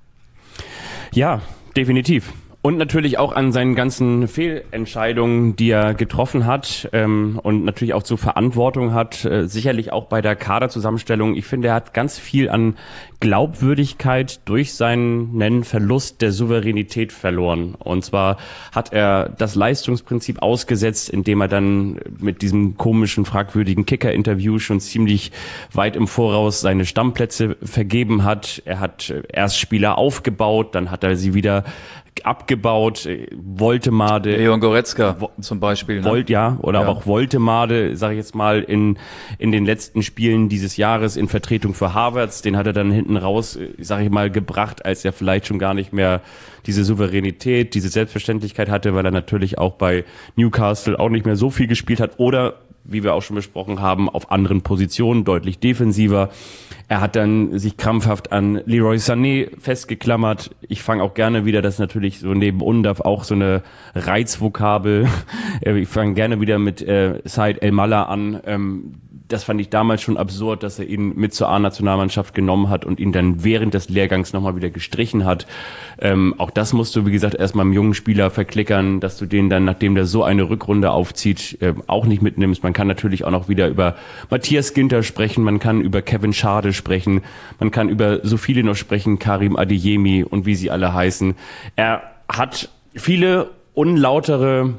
Ja, definitiv. Und natürlich auch an seinen ganzen Fehlentscheidungen, die er getroffen hat ähm, und natürlich auch zur Verantwortung hat, äh, sicherlich auch bei der Kaderzusammenstellung. Ich finde, er hat ganz viel an Glaubwürdigkeit durch seinen Verlust der Souveränität verloren. Und zwar hat er das Leistungsprinzip ausgesetzt, indem er dann mit diesem komischen, fragwürdigen Kicker-Interview schon ziemlich weit im Voraus seine Stammplätze vergeben hat. Er hat erst Spieler aufgebaut, dann hat er sie wieder abgebaut, Woltemade. Leon Goretzka wo, zum Beispiel. Ne? Volt, ja, oder ja. aber auch Woltemade, sage ich jetzt mal, in in den letzten Spielen dieses Jahres in Vertretung für Havertz, den hat er dann hinten raus, sage ich mal, gebracht, als er vielleicht schon gar nicht mehr diese Souveränität, diese Selbstverständlichkeit hatte, weil er natürlich auch bei Newcastle auch nicht mehr so viel gespielt hat. Oder wie wir auch schon besprochen haben, auf anderen Positionen, deutlich defensiver. Er hat dann sich krampfhaft an Leroy Sané festgeklammert. Ich fange auch gerne wieder, das ist natürlich so neben Undaf auch so eine Reizvokabel. Ich fange gerne wieder mit äh, Said El-Mallah an. Ähm, Das fand ich damals schon absurd, dass er ihn mit zur A-Nationalmannschaft genommen hat und ihn dann während des Lehrgangs nochmal wieder gestrichen hat. Ähm, auch das musst du, wie gesagt, erstmal einem jungen Spieler verklickern, dass du den dann, nachdem der so eine Rückrunde aufzieht, äh, auch nicht mitnimmst. Man kann natürlich auch noch wieder über Matthias Ginter sprechen, man kann über Kevin Schade sprechen, man kann über so viele noch sprechen, Karim Adeyemi und wie sie alle heißen. Er hat viele unlautere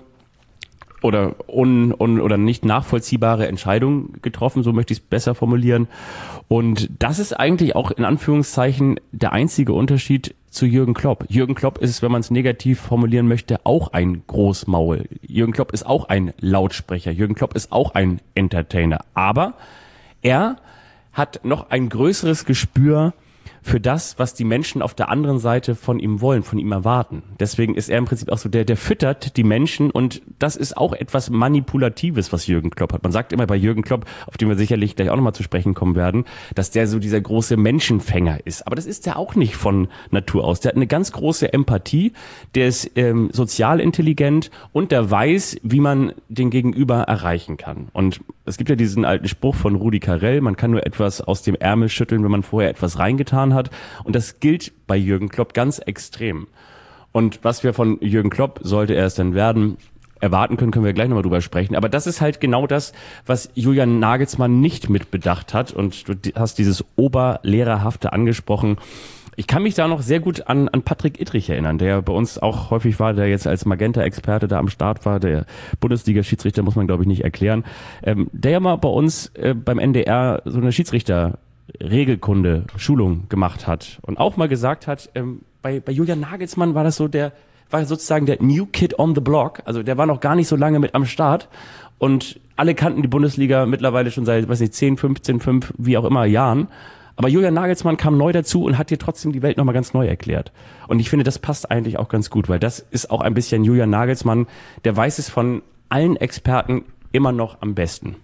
oder un, un, oder nicht nachvollziehbare Entscheidungen getroffen, so möchte ich es besser formulieren. Und das ist eigentlich auch in Anführungszeichen der einzige Unterschied zu Jürgen Klopp. Jürgen Klopp ist, wenn man es negativ formulieren möchte, auch ein Großmaul. Jürgen Klopp ist auch ein Lautsprecher. Jürgen Klopp ist auch ein Entertainer. Aber er hat noch ein größeres Gespür für das, was die Menschen auf der anderen Seite von ihm wollen, von ihm erwarten. Deswegen ist er im Prinzip auch so, der, der füttert die Menschen, und das ist auch etwas Manipulatives, was Jürgen Klopp hat. Man sagt immer bei Jürgen Klopp, auf den wir sicherlich gleich auch nochmal zu sprechen kommen werden, dass der so dieser große Menschenfänger ist. Aber das ist der auch nicht von Natur aus. Der hat eine ganz große Empathie, der ist ähm, sozial intelligent und der weiß, wie man den Gegenüber erreichen kann. Und es gibt ja diesen alten Spruch von Rudi Carrell, man kann nur etwas aus dem Ärmel schütteln, wenn man vorher etwas reingetan hat. Und das gilt bei Jürgen Klopp ganz extrem. Und was wir von Jürgen Klopp, sollte er es dann werden, erwarten können, können wir gleich nochmal drüber sprechen. Aber das ist halt genau das, was Julian Nagelsmann nicht mitbedacht hat. Und du hast dieses Oberlehrerhafte angesprochen. Ich kann mich da noch sehr gut an, an Patrick Ittrich erinnern, der bei uns auch häufig war, der jetzt als Magenta-Experte da am Start war. Der Bundesliga-Schiedsrichter muss man, glaube ich, nicht erklären. Ähm, der ja mal bei uns äh, beim N D R so eine Schiedsrichter Regelkunde, Schulung gemacht hat und auch mal gesagt hat, ähm, bei, bei Julian Nagelsmann war das so, der war sozusagen der New Kid on the Block, also der war noch gar nicht so lange mit am Start und alle kannten die Bundesliga mittlerweile schon seit, weiß nicht, zehn, fünfzehn, fünf, wie auch immer Jahren, aber Julian Nagelsmann kam neu dazu und hat dir trotzdem die Welt nochmal ganz neu erklärt. Und ich finde, das passt eigentlich auch ganz gut, weil das ist auch ein bisschen Julian Nagelsmann, der weiß es von allen Experten immer noch am besten.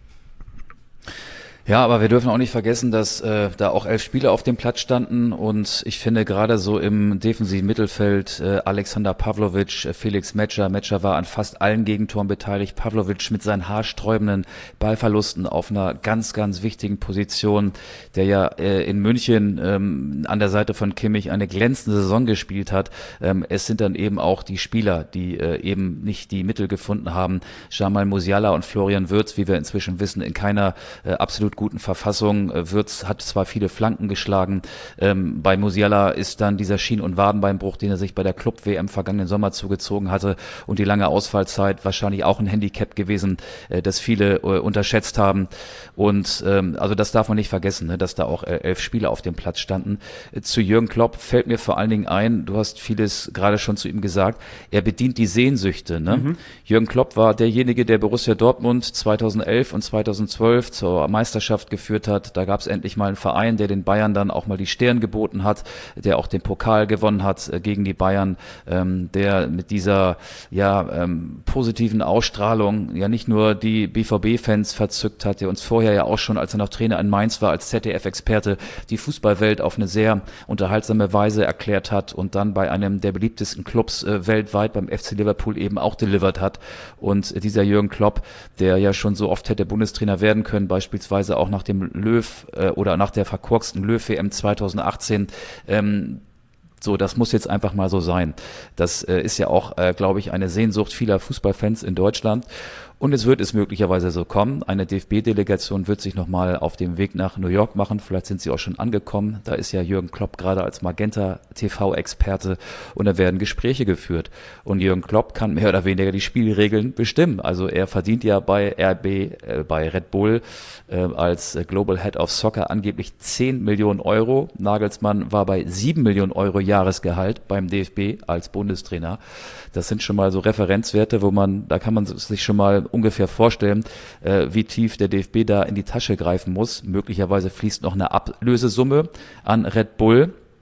Ja, aber wir dürfen auch nicht vergessen, dass äh, da auch elf Spieler auf dem Platz standen und ich finde gerade so im defensiven Mittelfeld äh, Alexander Pavlovic, äh, Felix Metscher, Metscher war an fast allen Gegentoren beteiligt, Pavlovic mit seinen haarsträubenden Ballverlusten auf einer ganz, ganz wichtigen Position, der ja äh, in München ähm, an der Seite von Kimmich eine glänzende Saison gespielt hat. Ähm, es sind dann eben auch die Spieler, die äh, eben nicht die Mittel gefunden haben. Jamal Musiala und Florian Wirtz, wie wir inzwischen wissen, in keiner äh, absolut guten Verfassung. Wirtz hat zwar viele Flanken geschlagen, ähm, bei Musiala ist dann dieser Schien- und Wadenbeinbruch, den er sich bei der Club-W M vergangenen Sommer zugezogen hatte und die lange Ausfallzeit wahrscheinlich auch ein Handicap gewesen, äh, das viele äh, unterschätzt haben und ähm, also das darf man nicht vergessen, ne, dass da auch äh, elf Spieler auf dem Platz standen. Äh, zu Jürgen Klopp fällt mir vor allen Dingen ein, du hast vieles gerade schon zu ihm gesagt, er bedient die Sehnsüchte. Ne? Mhm. Jürgen Klopp war derjenige, der Borussia Dortmund zweitausendelf und zweitausendzwölf zur Meisterschaft geführt hat. Da gab es endlich mal einen Verein, der den Bayern dann auch mal die Stirn geboten hat, der auch den Pokal gewonnen hat äh, gegen die Bayern, ähm, der mit dieser ja ähm, positiven Ausstrahlung ja nicht nur die B V B-Fans verzückt hat, der uns vorher ja auch schon, als er noch Trainer in Mainz war, als Z D F-Experte die Fußballwelt auf eine sehr unterhaltsame Weise erklärt hat und dann bei einem der beliebtesten Clubs äh, weltweit, beim F C Liverpool, eben auch delivered hat. Und äh, dieser Jürgen Klopp, der ja schon so oft hätte Bundestrainer werden können, beispielsweise auch nach dem Löw äh, oder nach der verkorksten Löw-W M zweitausendachtzehn, ähm, so, das muss jetzt einfach mal so sein. Das äh, ist ja auch, äh, glaube ich, eine Sehnsucht vieler Fußballfans in Deutschland. Und es wird es möglicherweise so kommen. Eine D F B-Delegation wird sich nochmal auf dem Weg nach New York machen. Vielleicht sind sie auch schon angekommen. Da ist ja Jürgen Klopp gerade als Magenta-T V-Experte und da werden Gespräche geführt. Und Jürgen Klopp kann mehr oder weniger die Spielregeln bestimmen. Also er verdient ja bei R B, äh, bei Red Bull äh, als Global Head of Soccer angeblich zehn Millionen Euro. Nagelsmann war bei sieben Millionen Euro Jahresgehalt beim D F B als Bundestrainer. Das sind schon mal so Referenzwerte, wo man, da kann man sich schon mal ungefähr vorstellen, äh, wie tief der D F B da in die Tasche greifen muss. Möglicherweise fließt noch eine Ablösesumme an Red Bull.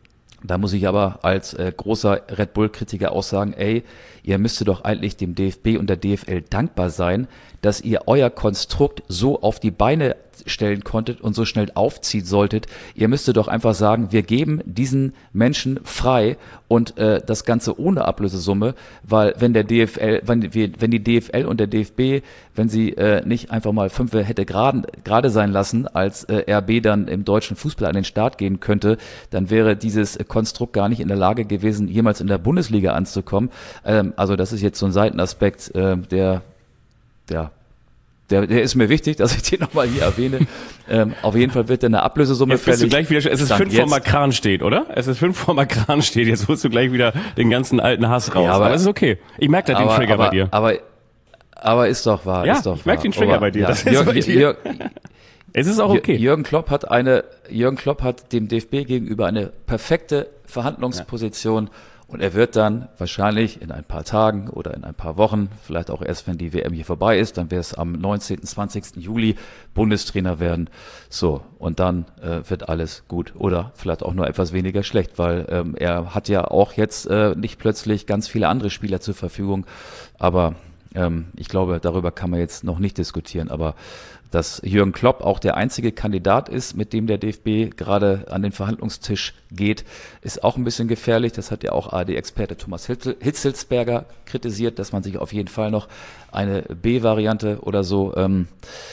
Da muss ich aber als äh, großer Red Bull-Kritiker auch sagen, ey, ihr müsstet doch eigentlich dem D F B und der D F L dankbar sein, dass ihr euer Konstrukt so auf die Beine stellen konntet und so schnell aufziehen solltet. Ihr müsstet doch einfach sagen, wir geben diesen Menschen frei und äh, das Ganze ohne Ablösesumme, weil wenn der D F L, wenn, wir, wenn die D F L und der D F B, wenn sie äh, nicht einfach mal fünf hätte gerade gerade sein lassen, als äh, R B dann im deutschen Fußball an den Start gehen könnte, dann wäre dieses Konstrukt gar nicht in der Lage gewesen, jemals in der Bundesliga anzukommen. Ähm, also das ist jetzt so ein Seitenaspekt, äh, der, der Der, der ist mir wichtig, dass ich den nochmal hier erwähne. ähm, auf jeden Fall wird dann eine Ablösesumme fällig. Jetzt bist du gleich wieder, es ist fünf vor Makran steht, oder? Es ist fünf vor Makran steht. Jetzt holst du gleich wieder den ganzen alten Hass raus. Ja, aber, aber es ist okay. Ich merke da den aber, Trigger aber, bei dir. Aber, aber ist doch wahr. Ja, ist doch ich merke den Trigger aber, bei dir. Ja, Das ist Jürgen, bei dir. Jürgen, es ist auch okay. Jürgen Klopp hat eine, Jürgen Klopp hat dem D F B gegenüber eine perfekte Verhandlungsposition. Ja. Und er wird dann wahrscheinlich in ein paar Tagen oder in ein paar Wochen, vielleicht auch erst, wenn die W M hier vorbei ist, dann wäre es am neunzehnten, zwanzigsten Juli Bundestrainer werden. So, und dann äh, wird alles gut oder vielleicht auch nur etwas weniger schlecht, weil ähm, er hat ja auch jetzt äh, nicht plötzlich ganz viele andere Spieler zur Verfügung. Aber ähm, ich glaube, darüber kann man jetzt noch nicht diskutieren. Aber dass Jürgen Klopp auch der einzige Kandidat ist, mit dem der D F B gerade an den Verhandlungstisch geht, ist auch ein bisschen gefährlich. Das hat ja auch A R D-Experte Thomas Hitzelsberger kritisiert, dass man sich auf jeden Fall noch eine B-Variante oder so ähm,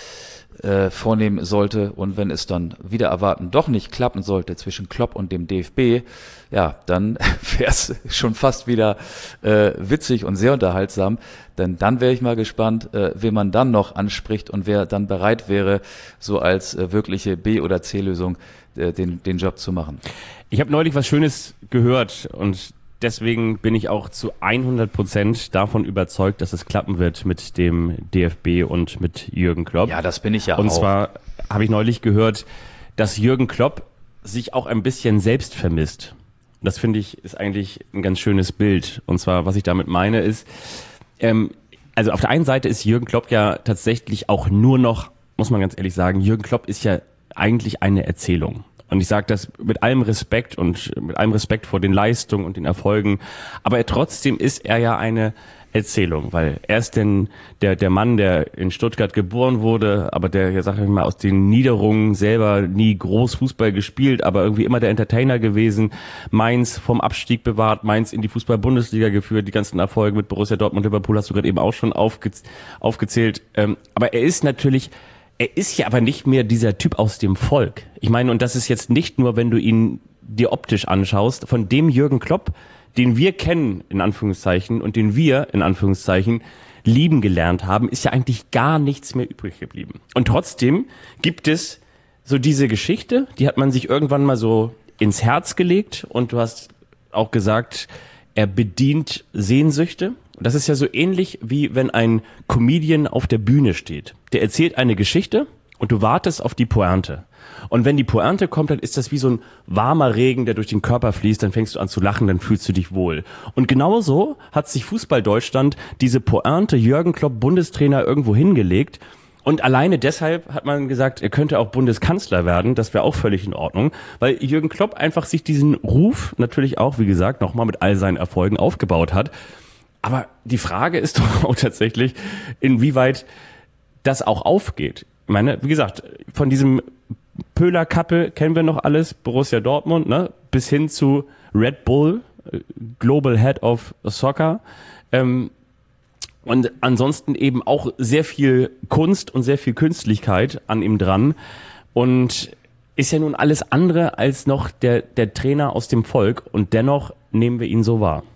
äh, vornehmen sollte. Und wenn es dann wieder erwarten doch nicht klappen sollte zwischen Klopp und dem D F B, ja, dann wäre es schon fast wieder äh, witzig und sehr unterhaltsam. Denn dann wäre ich mal gespannt, äh, wen man dann noch anspricht und wer dann bereit wäre, so als äh, wirkliche B- oder C-Lösung äh, den, den Job zu machen. Ich habe neulich was Schönes gehört und deswegen bin ich auch zu hundert Prozent davon überzeugt, dass es klappen wird mit dem D F B und mit Jürgen Klopp. Ja, das bin ich ja und auch. Und zwar habe ich neulich gehört, dass Jürgen Klopp sich auch ein bisschen selbst vermisst. Das finde ich ist eigentlich ein ganz schönes Bild. Und zwar, was ich damit meine, ist, ähm, also auf der einen Seite ist Jürgen Klopp ja tatsächlich auch nur noch, muss man ganz ehrlich sagen, Jürgen Klopp ist ja eigentlich eine Erzählung. Und ich sage das mit allem Respekt und mit allem Respekt vor den Leistungen und den Erfolgen. Aber er, trotzdem ist er ja eine Erzählung, weil er ist denn der der Mann, der in Stuttgart geboren wurde, aber der, sag ich mal, aus den Niederungen selber nie groß Fußball gespielt, aber irgendwie immer der Entertainer gewesen, Mainz vom Abstieg bewahrt, Mainz in die Fußball-Bundesliga geführt, die ganzen Erfolge mit Borussia Dortmund, Liverpool hast du gerade eben auch schon aufge, aufgezählt. Ähm, aber er ist natürlich, er ist ja aber nicht mehr dieser Typ aus dem Volk. Ich meine, und das ist jetzt nicht nur, wenn du ihn dir optisch anschaust, von dem Jürgen Klopp, den wir kennen, in Anführungszeichen, und den wir, in Anführungszeichen, lieben gelernt haben, ist ja eigentlich gar nichts mehr übrig geblieben. Und trotzdem gibt es so diese Geschichte, die hat man sich irgendwann mal so ins Herz gelegt und du hast auch gesagt, er bedient Sehnsüchte. Das ist ja so ähnlich wie wenn ein Comedian auf der Bühne steht. Der erzählt eine Geschichte und du wartest auf die Pointe. Und wenn die Pointe kommt, dann ist das wie so ein warmer Regen, der durch den Körper fließt, dann fängst du an zu lachen, dann fühlst du dich wohl. Und genauso hat sich Fußball Deutschland diese Pointe Jürgen Klopp Bundestrainer irgendwo hingelegt. Und alleine deshalb hat man gesagt, er könnte auch Bundeskanzler werden, das wäre auch völlig in Ordnung, weil Jürgen Klopp einfach sich diesen Ruf natürlich auch, wie gesagt, nochmal mit all seinen Erfolgen aufgebaut hat. Aber die Frage ist doch auch tatsächlich, inwieweit das auch aufgeht. Ich meine, wie gesagt, von diesem Pöhler-Kappe kennen wir noch alles, Borussia Dortmund, ne, bis hin zu Red Bull, Global Head of Soccer, ähm, und ansonsten eben auch sehr viel Kunst und sehr viel Künstlichkeit an ihm dran und ist ja nun alles andere als noch der, der Trainer aus dem Volk und dennoch nehmen wir ihn so wahr.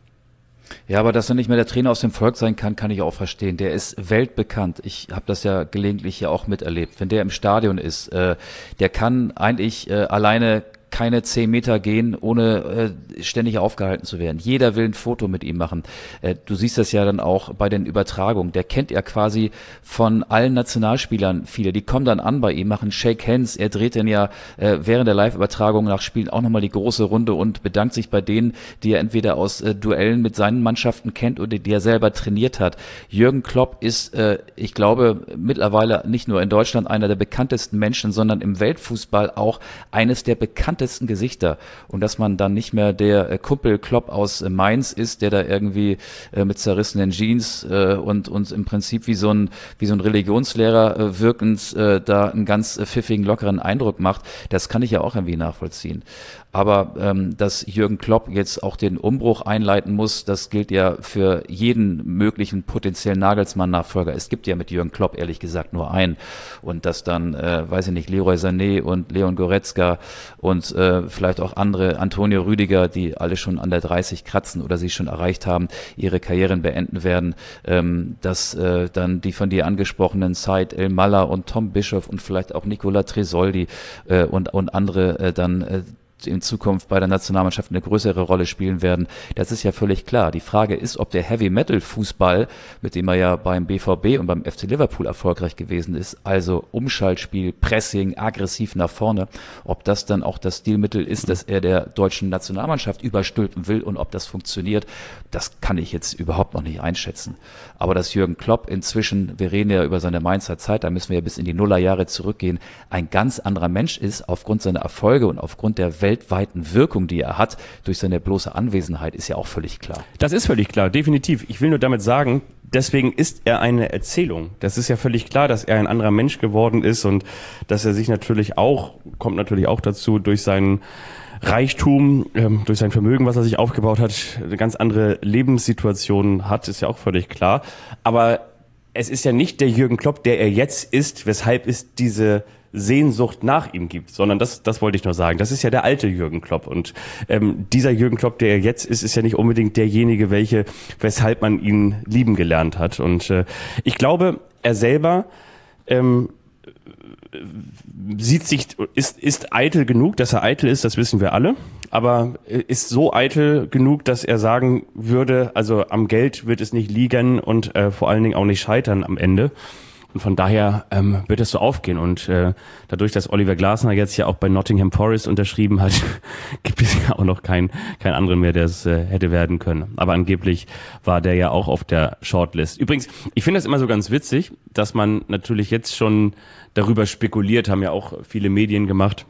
Ja, aber dass er nicht mehr der Trainer aus dem Volk sein kann, kann ich auch verstehen. Der ist weltbekannt. Ich habe das ja gelegentlich ja auch miterlebt. Wenn der im Stadion ist, äh, der kann eigentlich äh, alleine keine zehn Meter gehen, ohne äh, ständig aufgehalten zu werden. Jeder will ein Foto mit ihm machen. Äh, du siehst das ja dann auch bei den Übertragungen. Der kennt ja quasi von allen Nationalspielern viele. Die kommen dann an bei ihm, machen Shake Hands. Er dreht dann ja äh, während der Live-Übertragung nach Spielen auch nochmal die große Runde und bedankt sich bei denen, die er entweder aus äh, Duellen mit seinen Mannschaften kennt oder die er selber trainiert hat. Jürgen Klopp ist, äh, ich glaube, mittlerweile nicht nur in Deutschland einer der bekanntesten Menschen, sondern im Weltfußball auch eines der bekanntesten bekanntesten Gesichter und dass man dann nicht mehr der äh, Kumpel Klopp aus äh, Mainz ist, der da irgendwie äh, mit zerrissenen Jeans äh, und uns im Prinzip wie so ein wie so ein Religionslehrer äh, wirkend äh, da einen ganz äh, pfiffigen, lockeren Eindruck macht, das kann ich ja auch irgendwie nachvollziehen. Aber ähm, dass Jürgen Klopp jetzt auch den Umbruch einleiten muss, das gilt ja für jeden möglichen potenziellen Nagelsmann-Nachfolger. Es gibt ja mit Jürgen Klopp ehrlich gesagt nur einen. Und dass dann, äh, weiß ich nicht, Leroy Sané und Leon Goretzka und äh, vielleicht auch andere, Antonio Rüdiger, die alle schon an der dreißig kratzen oder sie schon erreicht haben, ihre Karrieren beenden werden, ähm, dass äh, dann die von dir angesprochenen Said El Malla und Tom Bischoff und vielleicht auch Nicola Tresoldi äh, und, und andere äh, dann äh, in Zukunft bei der Nationalmannschaft eine größere Rolle spielen werden. Das ist ja völlig klar. Die Frage ist, ob der Heavy-Metal-Fußball, mit dem er ja beim B V B und beim F C Liverpool erfolgreich gewesen ist, also Umschaltspiel, Pressing, aggressiv nach vorne, ob das dann auch das Stilmittel ist, das er der deutschen Nationalmannschaft überstülpen will und ob das funktioniert, das kann ich jetzt überhaupt noch nicht einschätzen. Aber dass Jürgen Klopp inzwischen, wir reden ja über seine Mainzer Zeit, da müssen wir ja bis in die Nullerjahre zurückgehen, ein ganz anderer Mensch ist aufgrund seiner Erfolge und aufgrund der weltweiten Wirkung, die er hat, durch seine bloße Anwesenheit, ist ja auch völlig klar. Das ist völlig klar, definitiv. Ich will nur damit sagen, deswegen ist er eine Erzählung. Das ist ja völlig klar, dass er ein anderer Mensch geworden ist und dass er sich natürlich auch, kommt natürlich auch dazu, durch seinen Reichtum, ähm, durch sein Vermögen, was er sich aufgebaut hat, eine ganz andere Lebenssituation hat, ist ja auch völlig klar. Aber es ist ja nicht der Jürgen Klopp, der er jetzt ist, weshalb es diese Sehnsucht nach ihm gibt, sondern das, das wollte ich nur sagen. Das ist ja der alte Jürgen Klopp und ähm, dieser Jürgen Klopp, der er jetzt ist, ist ja nicht unbedingt derjenige, welche, weshalb man ihn lieben gelernt hat. Und äh, ich glaube, er selber ähm, sieht sich, ist, ist eitel genug, dass er eitel ist, das wissen wir alle, aber ist so eitel genug, dass er sagen würde, also am Geld wird es nicht liegen und äh, vor allen Dingen auch nicht scheitern am Ende. Und von daher ähm, wird es so aufgehen. Und äh, dadurch, dass Oliver Glasner jetzt ja auch bei Nottingham Forest unterschrieben hat, gibt es ja auch noch keinen keinen anderen mehr, der es äh, hätte werden können. Aber angeblich war der ja auch auf der Shortlist. Übrigens, ich finde das immer so ganz witzig, dass man natürlich jetzt schon darüber spekuliert, haben ja auch viele Medien gemacht,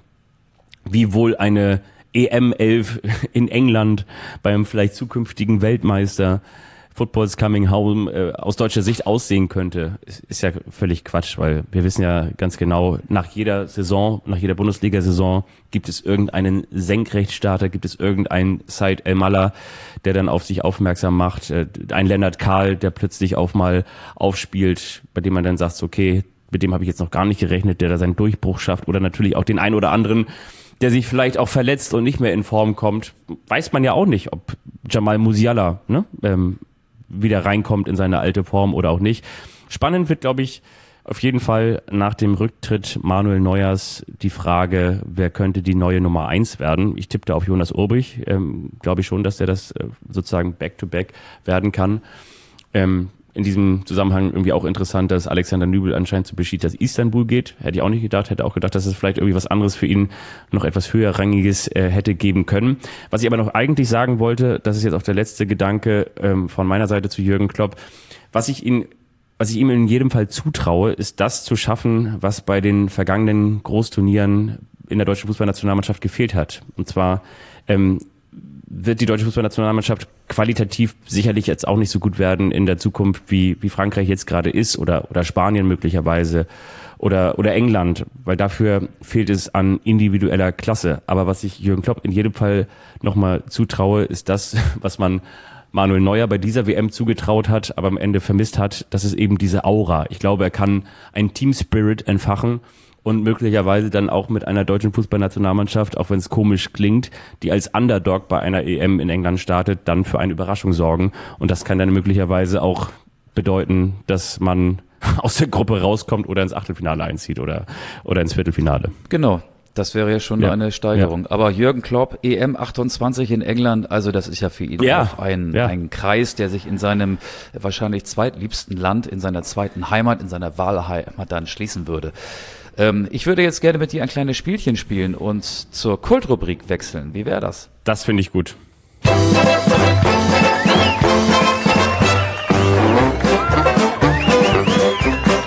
wie wohl eine E M elf in England beim vielleicht zukünftigen Weltmeister Football's Coming Home äh, aus deutscher Sicht aussehen könnte, ist, ist ja völlig Quatsch, weil wir wissen ja ganz genau, nach jeder Saison, nach jeder Bundesliga-Saison gibt es irgendeinen Senkrechtstarter, gibt es irgendeinen Said El Malla, der dann auf sich aufmerksam macht, äh, ein Lennart Kahl, der plötzlich auch mal aufspielt, bei dem man dann sagt, okay, mit dem habe ich jetzt noch gar nicht gerechnet, der da seinen Durchbruch schafft, oder natürlich auch den einen oder anderen, der sich vielleicht auch verletzt und nicht mehr in Form kommt. Weiß man ja auch nicht, ob Jamal Musiala, ne, ähm, wieder reinkommt in seine alte Form oder auch nicht. Spannend wird, glaube ich, auf jeden Fall nach dem Rücktritt Manuel Neuers die Frage, wer könnte die neue Nummer eins werden. Ich tippte auf Jonas Urbich, ähm, glaube ich schon, dass der das äh, sozusagen back-to-back werden kann. Ähm, in diesem Zusammenhang irgendwie auch interessant, dass Alexander Nübel anscheinend zu Besiktas Istanbul geht. Hätte ich auch nicht gedacht, hätte auch gedacht, dass es vielleicht irgendwie was anderes für ihn, noch etwas höherrangiges äh, hätte geben können. Was ich aber noch eigentlich sagen wollte, das ist jetzt auch der letzte Gedanke ähm, von meiner Seite zu Jürgen Klopp, was ich ihn Was ich ihm in jedem Fall zutraue, ist das zu schaffen, was bei den vergangenen Großturnieren in der deutschen Fußballnationalmannschaft gefehlt hat. Und zwar ähm, wird die deutsche Fußballnationalmannschaft qualitativ sicherlich jetzt auch nicht so gut werden in der Zukunft, wie wie Frankreich jetzt gerade ist, oder oder Spanien möglicherweise oder oder England, weil dafür fehlt es an individueller Klasse. Aber was ich Jürgen Klopp in jedem Fall nochmal zutraue, ist das, was man Manuel Neuer bei dieser W M zugetraut hat, aber am Ende vermisst hat, das ist eben diese Aura. Ich glaube, er kann einen Team-Spirit entfachen und möglicherweise dann auch mit einer deutschen Fußballnationalmannschaft, auch wenn es komisch klingt, die als Underdog bei einer E M in England startet, dann für eine Überraschung sorgen. Und das kann dann möglicherweise auch bedeuten, dass man aus der Gruppe rauskommt oder ins Achtelfinale einzieht oder, oder ins Viertelfinale. Genau. Das wäre ja schon ja. eine Steigerung. Ja. Aber Jürgen Klopp, E M achtundzwanzig in England, also das ist ja für ihn ja. auch ein, ja. ein Kreis, der sich in seinem wahrscheinlich zweitliebsten Land, in seiner zweiten Heimat, in seiner Wahlheimat dann schließen würde. Ähm, ich würde jetzt gerne mit dir ein kleines Spielchen spielen und zur Kultrubrik wechseln. Wie wäre das? Das finde ich gut.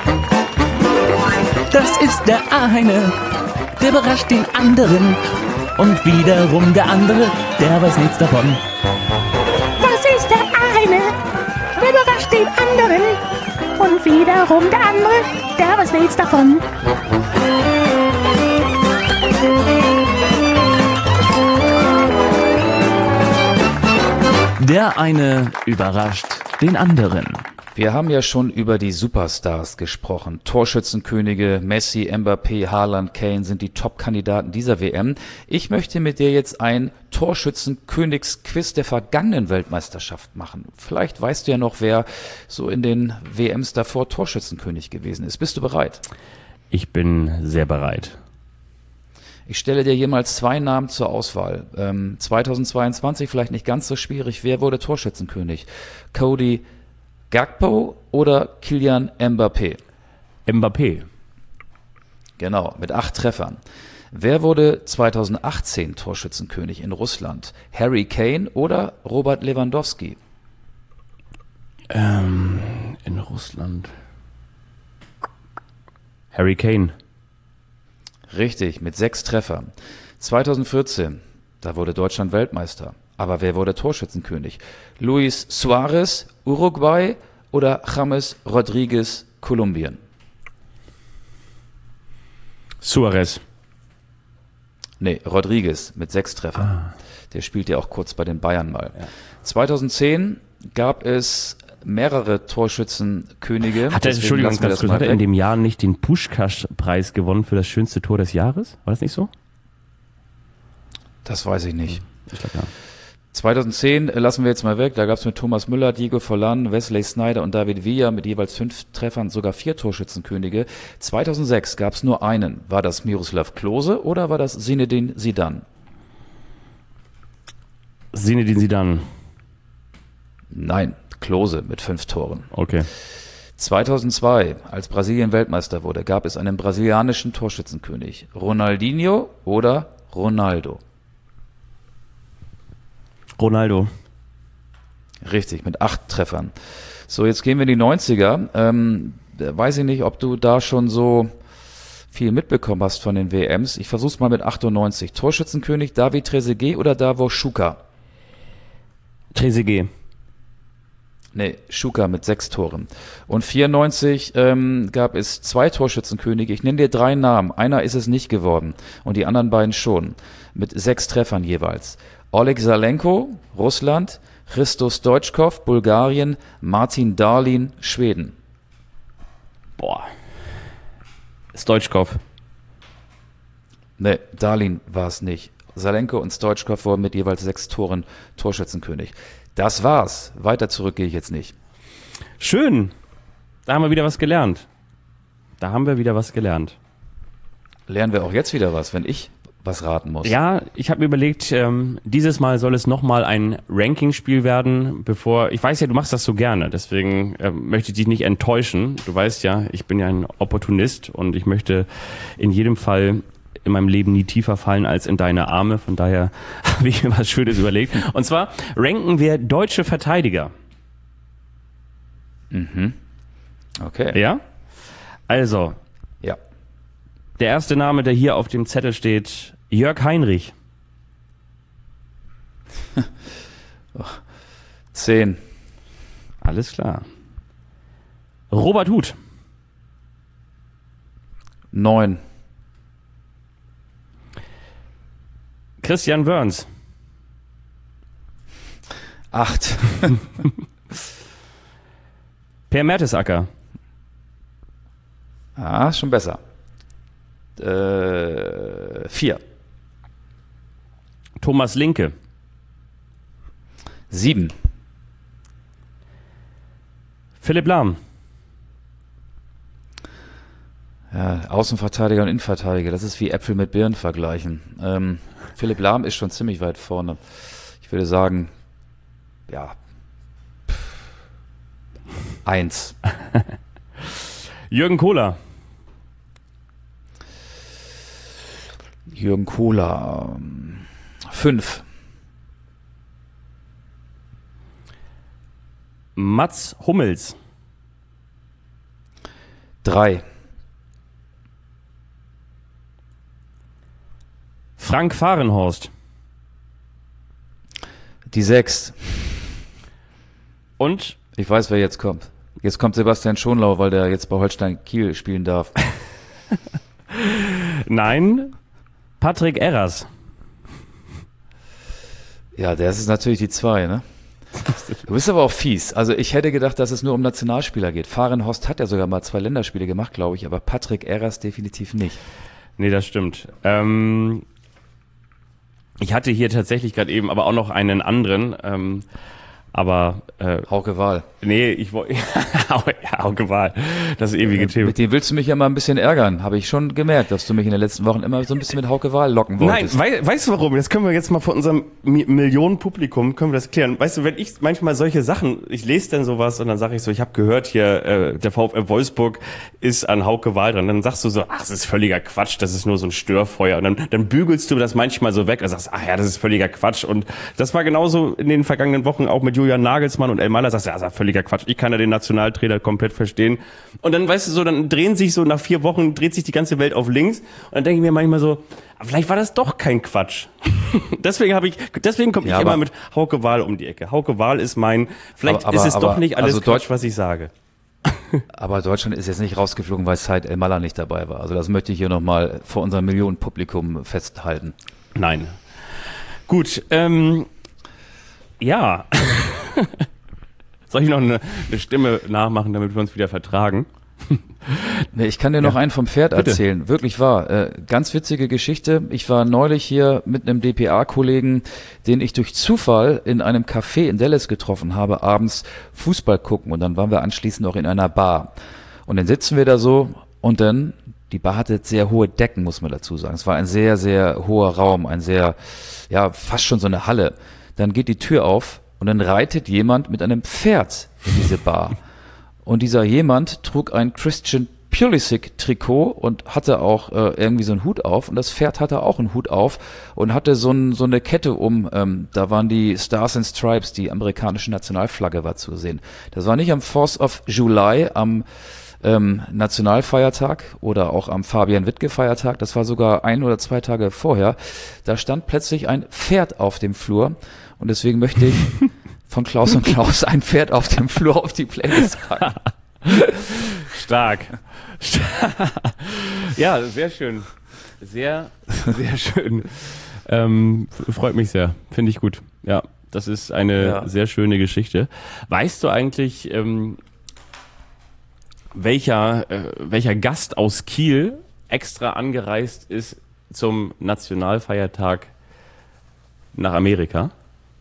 Das ist der eine, der überrascht den anderen. und wiederum der andere, der weiß nichts davon. Was ist der eine? Der überrascht den anderen. Und wiederum der andere, der weiß nichts davon. Der eine überrascht den anderen. Wir haben ja schon über die Superstars gesprochen. Torschützenkönige, Messi, Mbappé, Haaland, Kane sind die Top-Kandidaten dieser W M. Ich möchte mit dir jetzt ein Torschützenkönigsquiz der vergangenen Weltmeisterschaft machen. Vielleicht weißt du ja noch, wer so in den W Ms davor Torschützenkönig gewesen ist. Bist du bereit? Ich bin sehr bereit. Ich stelle dir jemals zwei Namen zur Auswahl. Ähm, zweitausendzweiundzwanzig vielleicht nicht ganz so schwierig. Wer wurde Torschützenkönig? Cody Gakpo oder Kylian Mbappé? Mbappé. Genau, mit acht Treffern. Wer wurde zweitausendachtzehn Torschützenkönig in Russland? Harry Kane oder Robert Lewandowski? Ähm, in Russland. Harry Kane. Richtig, mit sechs Treffern. zweitausendvierzehn, da wurde Deutschland Weltmeister. Aber wer wurde Torschützenkönig? Luis Suarez, Uruguay oder James Rodriguez, Kolumbien? Suarez. Nee, Rodriguez mit sechs Treffern. Ah. Der spielt ja auch kurz bei den Bayern mal. Ja. zweitausendzehn gab es mehrere Torschützenkönige. Hat er, Deswegen Entschuldigung, lassen wir ganz das kurz, mal hat er weg. in dem Jahr nicht den Puschkasch-Preis gewonnen für das schönste Tor des Jahres? War das nicht so? Das weiß ich nicht. Ich glaube, ja. zweitausendzehn lassen wir jetzt mal weg. Da gab es mit Thomas Müller, Diego Forlan, Wesley Sneijder und David Villa mit jeweils fünf Treffern sogar vier Torschützenkönige. zweitausendsechs gab es nur einen. War das Miroslav Klose oder war das Zinedine Zidane? Zinedine Zidane. Nein, Klose mit fünf Toren. Okay. zweitausendzwei, als Brasilien Weltmeister wurde, gab es einen brasilianischen Torschützenkönig. Ronaldinho oder Ronaldo? Ronaldo. Richtig, mit acht Treffern. So, jetzt gehen wir in die neunziger. Ähm, da weiß ich nicht, ob du da schon so viel mitbekommen hast von den W Ms. Ich versuch's mal mit achtundneunzig. Torschützenkönig David Trezeguet oder Davor Schuka? Trezeguet. Nee, Schuka mit sechs Toren. Und vierundneunzig ähm, gab es zwei Torschützenkönige. Ich nenne dir drei Namen. Einer ist es nicht geworden und die anderen beiden schon. Mit sechs Treffern jeweils. Oleg Salenko, Russland, Christos Stoichkov, Bulgarien, Martin Dahlin, Schweden. Boah. Stoichkov. Nee, Dahlin war es nicht. Salenko und Stoichkov wurden mit jeweils sechs Toren Torschützenkönig. Das war's. Weiter zurück gehe ich jetzt nicht. Schön. Da haben wir wieder was gelernt. Da haben wir wieder was gelernt. Lernen wir auch jetzt wieder was, wenn ich was raten muss. Ja, ich habe mir überlegt, ähm, dieses Mal soll es nochmal ein Ranking-Spiel werden, bevor, ich weiß ja, du machst das so gerne, deswegen ähm, möchte ich dich nicht enttäuschen. Du weißt ja, ich bin ja ein Opportunist und ich möchte in jedem Fall in meinem Leben nie tiefer fallen als in deine Arme, von daher habe ich mir was Schönes überlegt. Und zwar ranken wir deutsche Verteidiger. Mhm. Okay. Ja? Also, Ja. der erste Name, der hier auf dem Zettel steht, Jörg Heinrich. Zehn. Alles klar. Robert Huth. Neun. Christian Wörns. Acht. Per Mertesacker. Ah, schon besser. Äh, vier. Thomas Linke. Sieben. Philipp Lahm. Ja, Außenverteidiger und Innenverteidiger, das ist wie Äpfel mit Birnen vergleichen. Ähm, Philipp Lahm ist schon ziemlich weit vorne. Ich würde sagen, ja, pff, eins. Jürgen Kohler. Jürgen Kohler, ähm, fünf. Mats Hummels. Drei. Frank Fahrenhorst. Die sechs. Und? Ich weiß, wer jetzt kommt. Jetzt kommt Sebastian Schonlau, weil der jetzt bei Holstein Kiel spielen darf. Nein, Patrick Erras. Ja, das ist natürlich die zwei, ne? Du bist aber auch fies. Also ich hätte gedacht, dass es nur um Nationalspieler geht. Fahrenhorst hat ja sogar mal zwei Länderspiele gemacht, glaube ich, aber Patrick Erras definitiv nicht. Nee, das stimmt. Ähm, ich hatte hier tatsächlich gerade eben aber auch noch einen anderen, ähm, aber äh, Hauke Wahl. Nee, ich wollte ja, Hauke Wahl, das ewige Thema. Mit dem willst du mich ja mal ein bisschen ärgern, habe ich schon gemerkt, dass du mich in den letzten Wochen immer so ein bisschen mit Hauke Wahl locken wolltest. Nein, wei weißt du warum? Das können wir jetzt mal vor unserem Mi Millionenpublikum, können wir das klären. Weißt du, wenn ich manchmal solche Sachen, ich lese dann sowas und dann sage ich so, ich habe gehört hier, äh, der VfL Wolfsburg ist an Hauke Wahl dran. Dann sagst du so, ach, das ist völliger Quatsch, das ist nur so ein Störfeuer. Und dann, dann bügelst du das manchmal so weg und sagst, ach ja, das ist völliger Quatsch. Und das war genauso in den vergangenen Wochen auch mit Julian Nagelsmann und Elmander. Sagst du, ja, das ist völliger Quatsch. Ich kann ja den Nationaltrainer komplett verstehen. Und dann, weißt du, so, dann drehen sich so nach vier Wochen, dreht sich die ganze Welt auf links. Und dann denke ich mir manchmal so, vielleicht war das doch kein Quatsch. deswegen habe ich, deswegen komme ja, ich immer mit Hauke Wahl um die Ecke. Hauke Wahl ist mein, vielleicht aber, ist es aber, doch nicht alles also Quatsch, Deutsch, was ich sage. Aber Deutschland ist jetzt nicht rausgeflogen, weil Said El-Mallah nicht dabei war. Also das möchte ich hier nochmal vor unserem Millionenpublikum festhalten. Nein. Gut, ähm, ja. Soll ich noch eine, eine Stimme nachmachen, damit wir uns wieder vertragen? Nee, ich kann dir noch Ja. einen vom Pferd Bitte. erzählen. Wirklich wahr. Äh, ganz witzige Geschichte. Ich war neulich hier mit einem D P A-Kollegen, den ich durch Zufall in einem Café in Dallas getroffen habe, abends Fußball gucken. Und dann waren wir anschließend auch in einer Bar. Und dann sitzen wir da so und dann, die Bar hatte sehr hohe Decken, muss man dazu sagen. Es war ein sehr, sehr hoher Raum, ein sehr, ja, fast schon so eine Halle. Dann geht die Tür auf und dann reitet jemand mit einem Pferd in diese Bar. Und dieser jemand trug ein Christian Pulisic-Trikot und hatte auch äh, irgendwie so einen Hut auf. Und das Pferd hatte auch einen Hut auf und hatte so, ein, so eine Kette um. Ähm, da waren die Stars and Stripes, die amerikanische Nationalflagge war zu sehen. Das war nicht am Fourth of July, am ähm, Nationalfeiertag oder auch am Fabian-Wittke-Feiertag. Das war sogar ein oder zwei Tage vorher. Da stand plötzlich ein Pferd auf dem Flur. Und deswegen möchte ich von Klaus und Klaus ein Pferd auf dem Flur auf die Playlist packen. Stark. Ja, sehr schön. Sehr, sehr schön. Ähm, freut mich sehr. Finde ich gut. Ja, das ist eine Ja. sehr schöne Geschichte. Weißt du eigentlich, ähm, welcher, äh, welcher Gast aus Kiel extra angereist ist zum Nationalfeiertag nach Amerika?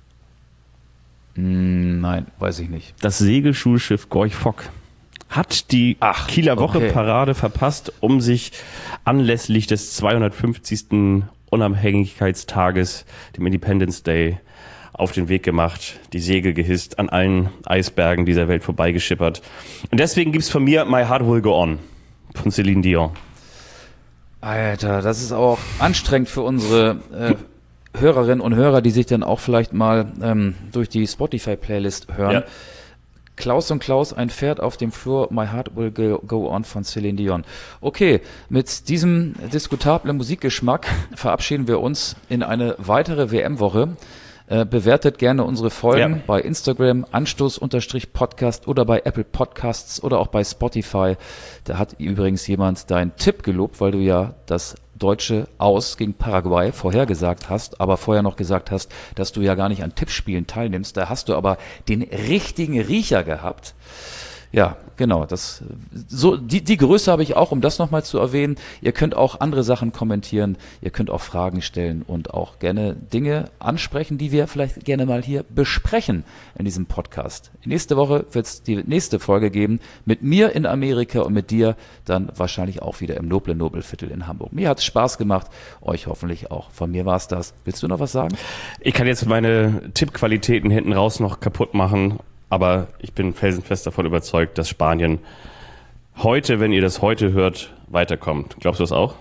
Nein, weiß ich nicht. Das Segelschulschiff Gorch Fock hat die Ach, Kieler Woche okay. Parade verpasst, um sich anlässlich des zweihundertfünfzigsten Unabhängigkeitstages, dem Independence Day, auf den Weg gemacht, die Segel gehisst, an allen Eisbergen dieser Welt vorbeigeschippert. Und deswegen gibt's von mir My Heart Will Go On von Celine Dion. Alter, das ist auch anstrengend für unsere äh, Hörerinnen und Hörer, die sich dann auch vielleicht mal ähm, durch die Spotify-Playlist hören. Ja. Klaus und Klaus, ein Pferd auf dem Flur, My Heart Will Go, go On von Celine Dion. Okay, mit diesem diskutablen Musikgeschmack verabschieden wir uns in eine weitere W M-Woche. Äh, bewertet gerne unsere Folgen Ja. bei Instagram, Anstoß-Podcast oder bei Apple Podcasts oder auch bei Spotify. Da hat übrigens jemand deinen Tipp gelobt, weil du ja das deutsche Aus gegen Paraguay vorhergesagt hast, aber vorher noch gesagt hast, dass du ja gar nicht an Tippspielen teilnimmst. Da hast du aber den richtigen Riecher gehabt. Ja, genau. Das, so, die, die Größe habe ich auch, um das nochmal zu erwähnen. Ihr könnt auch andere Sachen kommentieren, ihr könnt auch Fragen stellen und auch gerne Dinge ansprechen, die wir vielleicht gerne mal hier besprechen in diesem Podcast. Nächste Woche wird es die nächste Folge geben mit mir in Amerika und mit dir dann wahrscheinlich auch wieder im Noble Nobelviertel in Hamburg. Mir hat es Spaß gemacht, euch hoffentlich auch. Von mir war es das. Willst du noch was sagen? Ich kann jetzt meine Tippqualitäten hinten raus noch kaputt machen, aber ich bin felsenfest davon überzeugt, dass Spanien heute, wenn ihr das heute hört, weiterkommt. Glaubst du das auch?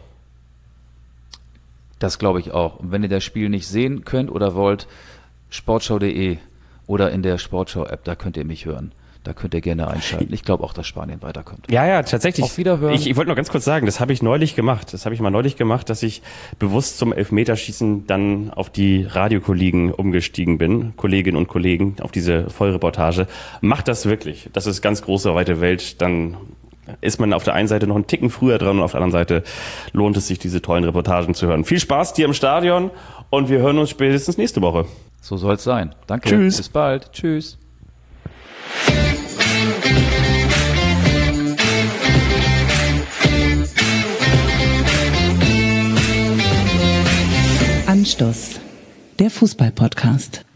Das glaube ich auch. Und wenn ihr das Spiel nicht sehen könnt oder wollt, sportschau punkt de oder in der Sportschau-App, da könnt ihr mich hören. Da könnt ihr gerne einschalten. Ich glaube auch, dass Spanien weiterkommt. Ja, ja, tatsächlich. Auf Wiederhören. Ich, ich wollte noch ganz kurz sagen, das habe ich neulich gemacht. Das habe ich mal neulich gemacht, dass ich bewusst zum Elfmeterschießen dann auf die Radiokollegen umgestiegen bin, Kolleginnen und Kollegen, auf diese Vollreportage. Macht das wirklich. Das ist ganz große, weite Welt. Dann ist man auf der einen Seite noch einen Ticken früher dran und auf der anderen Seite lohnt es sich, diese tollen Reportagen zu hören. Viel Spaß dir im Stadion und wir hören uns spätestens nächste Woche. So soll es sein. Danke. Tschüss. Bis bald. Tschüss. Anstoß, der Fußball-Podcast.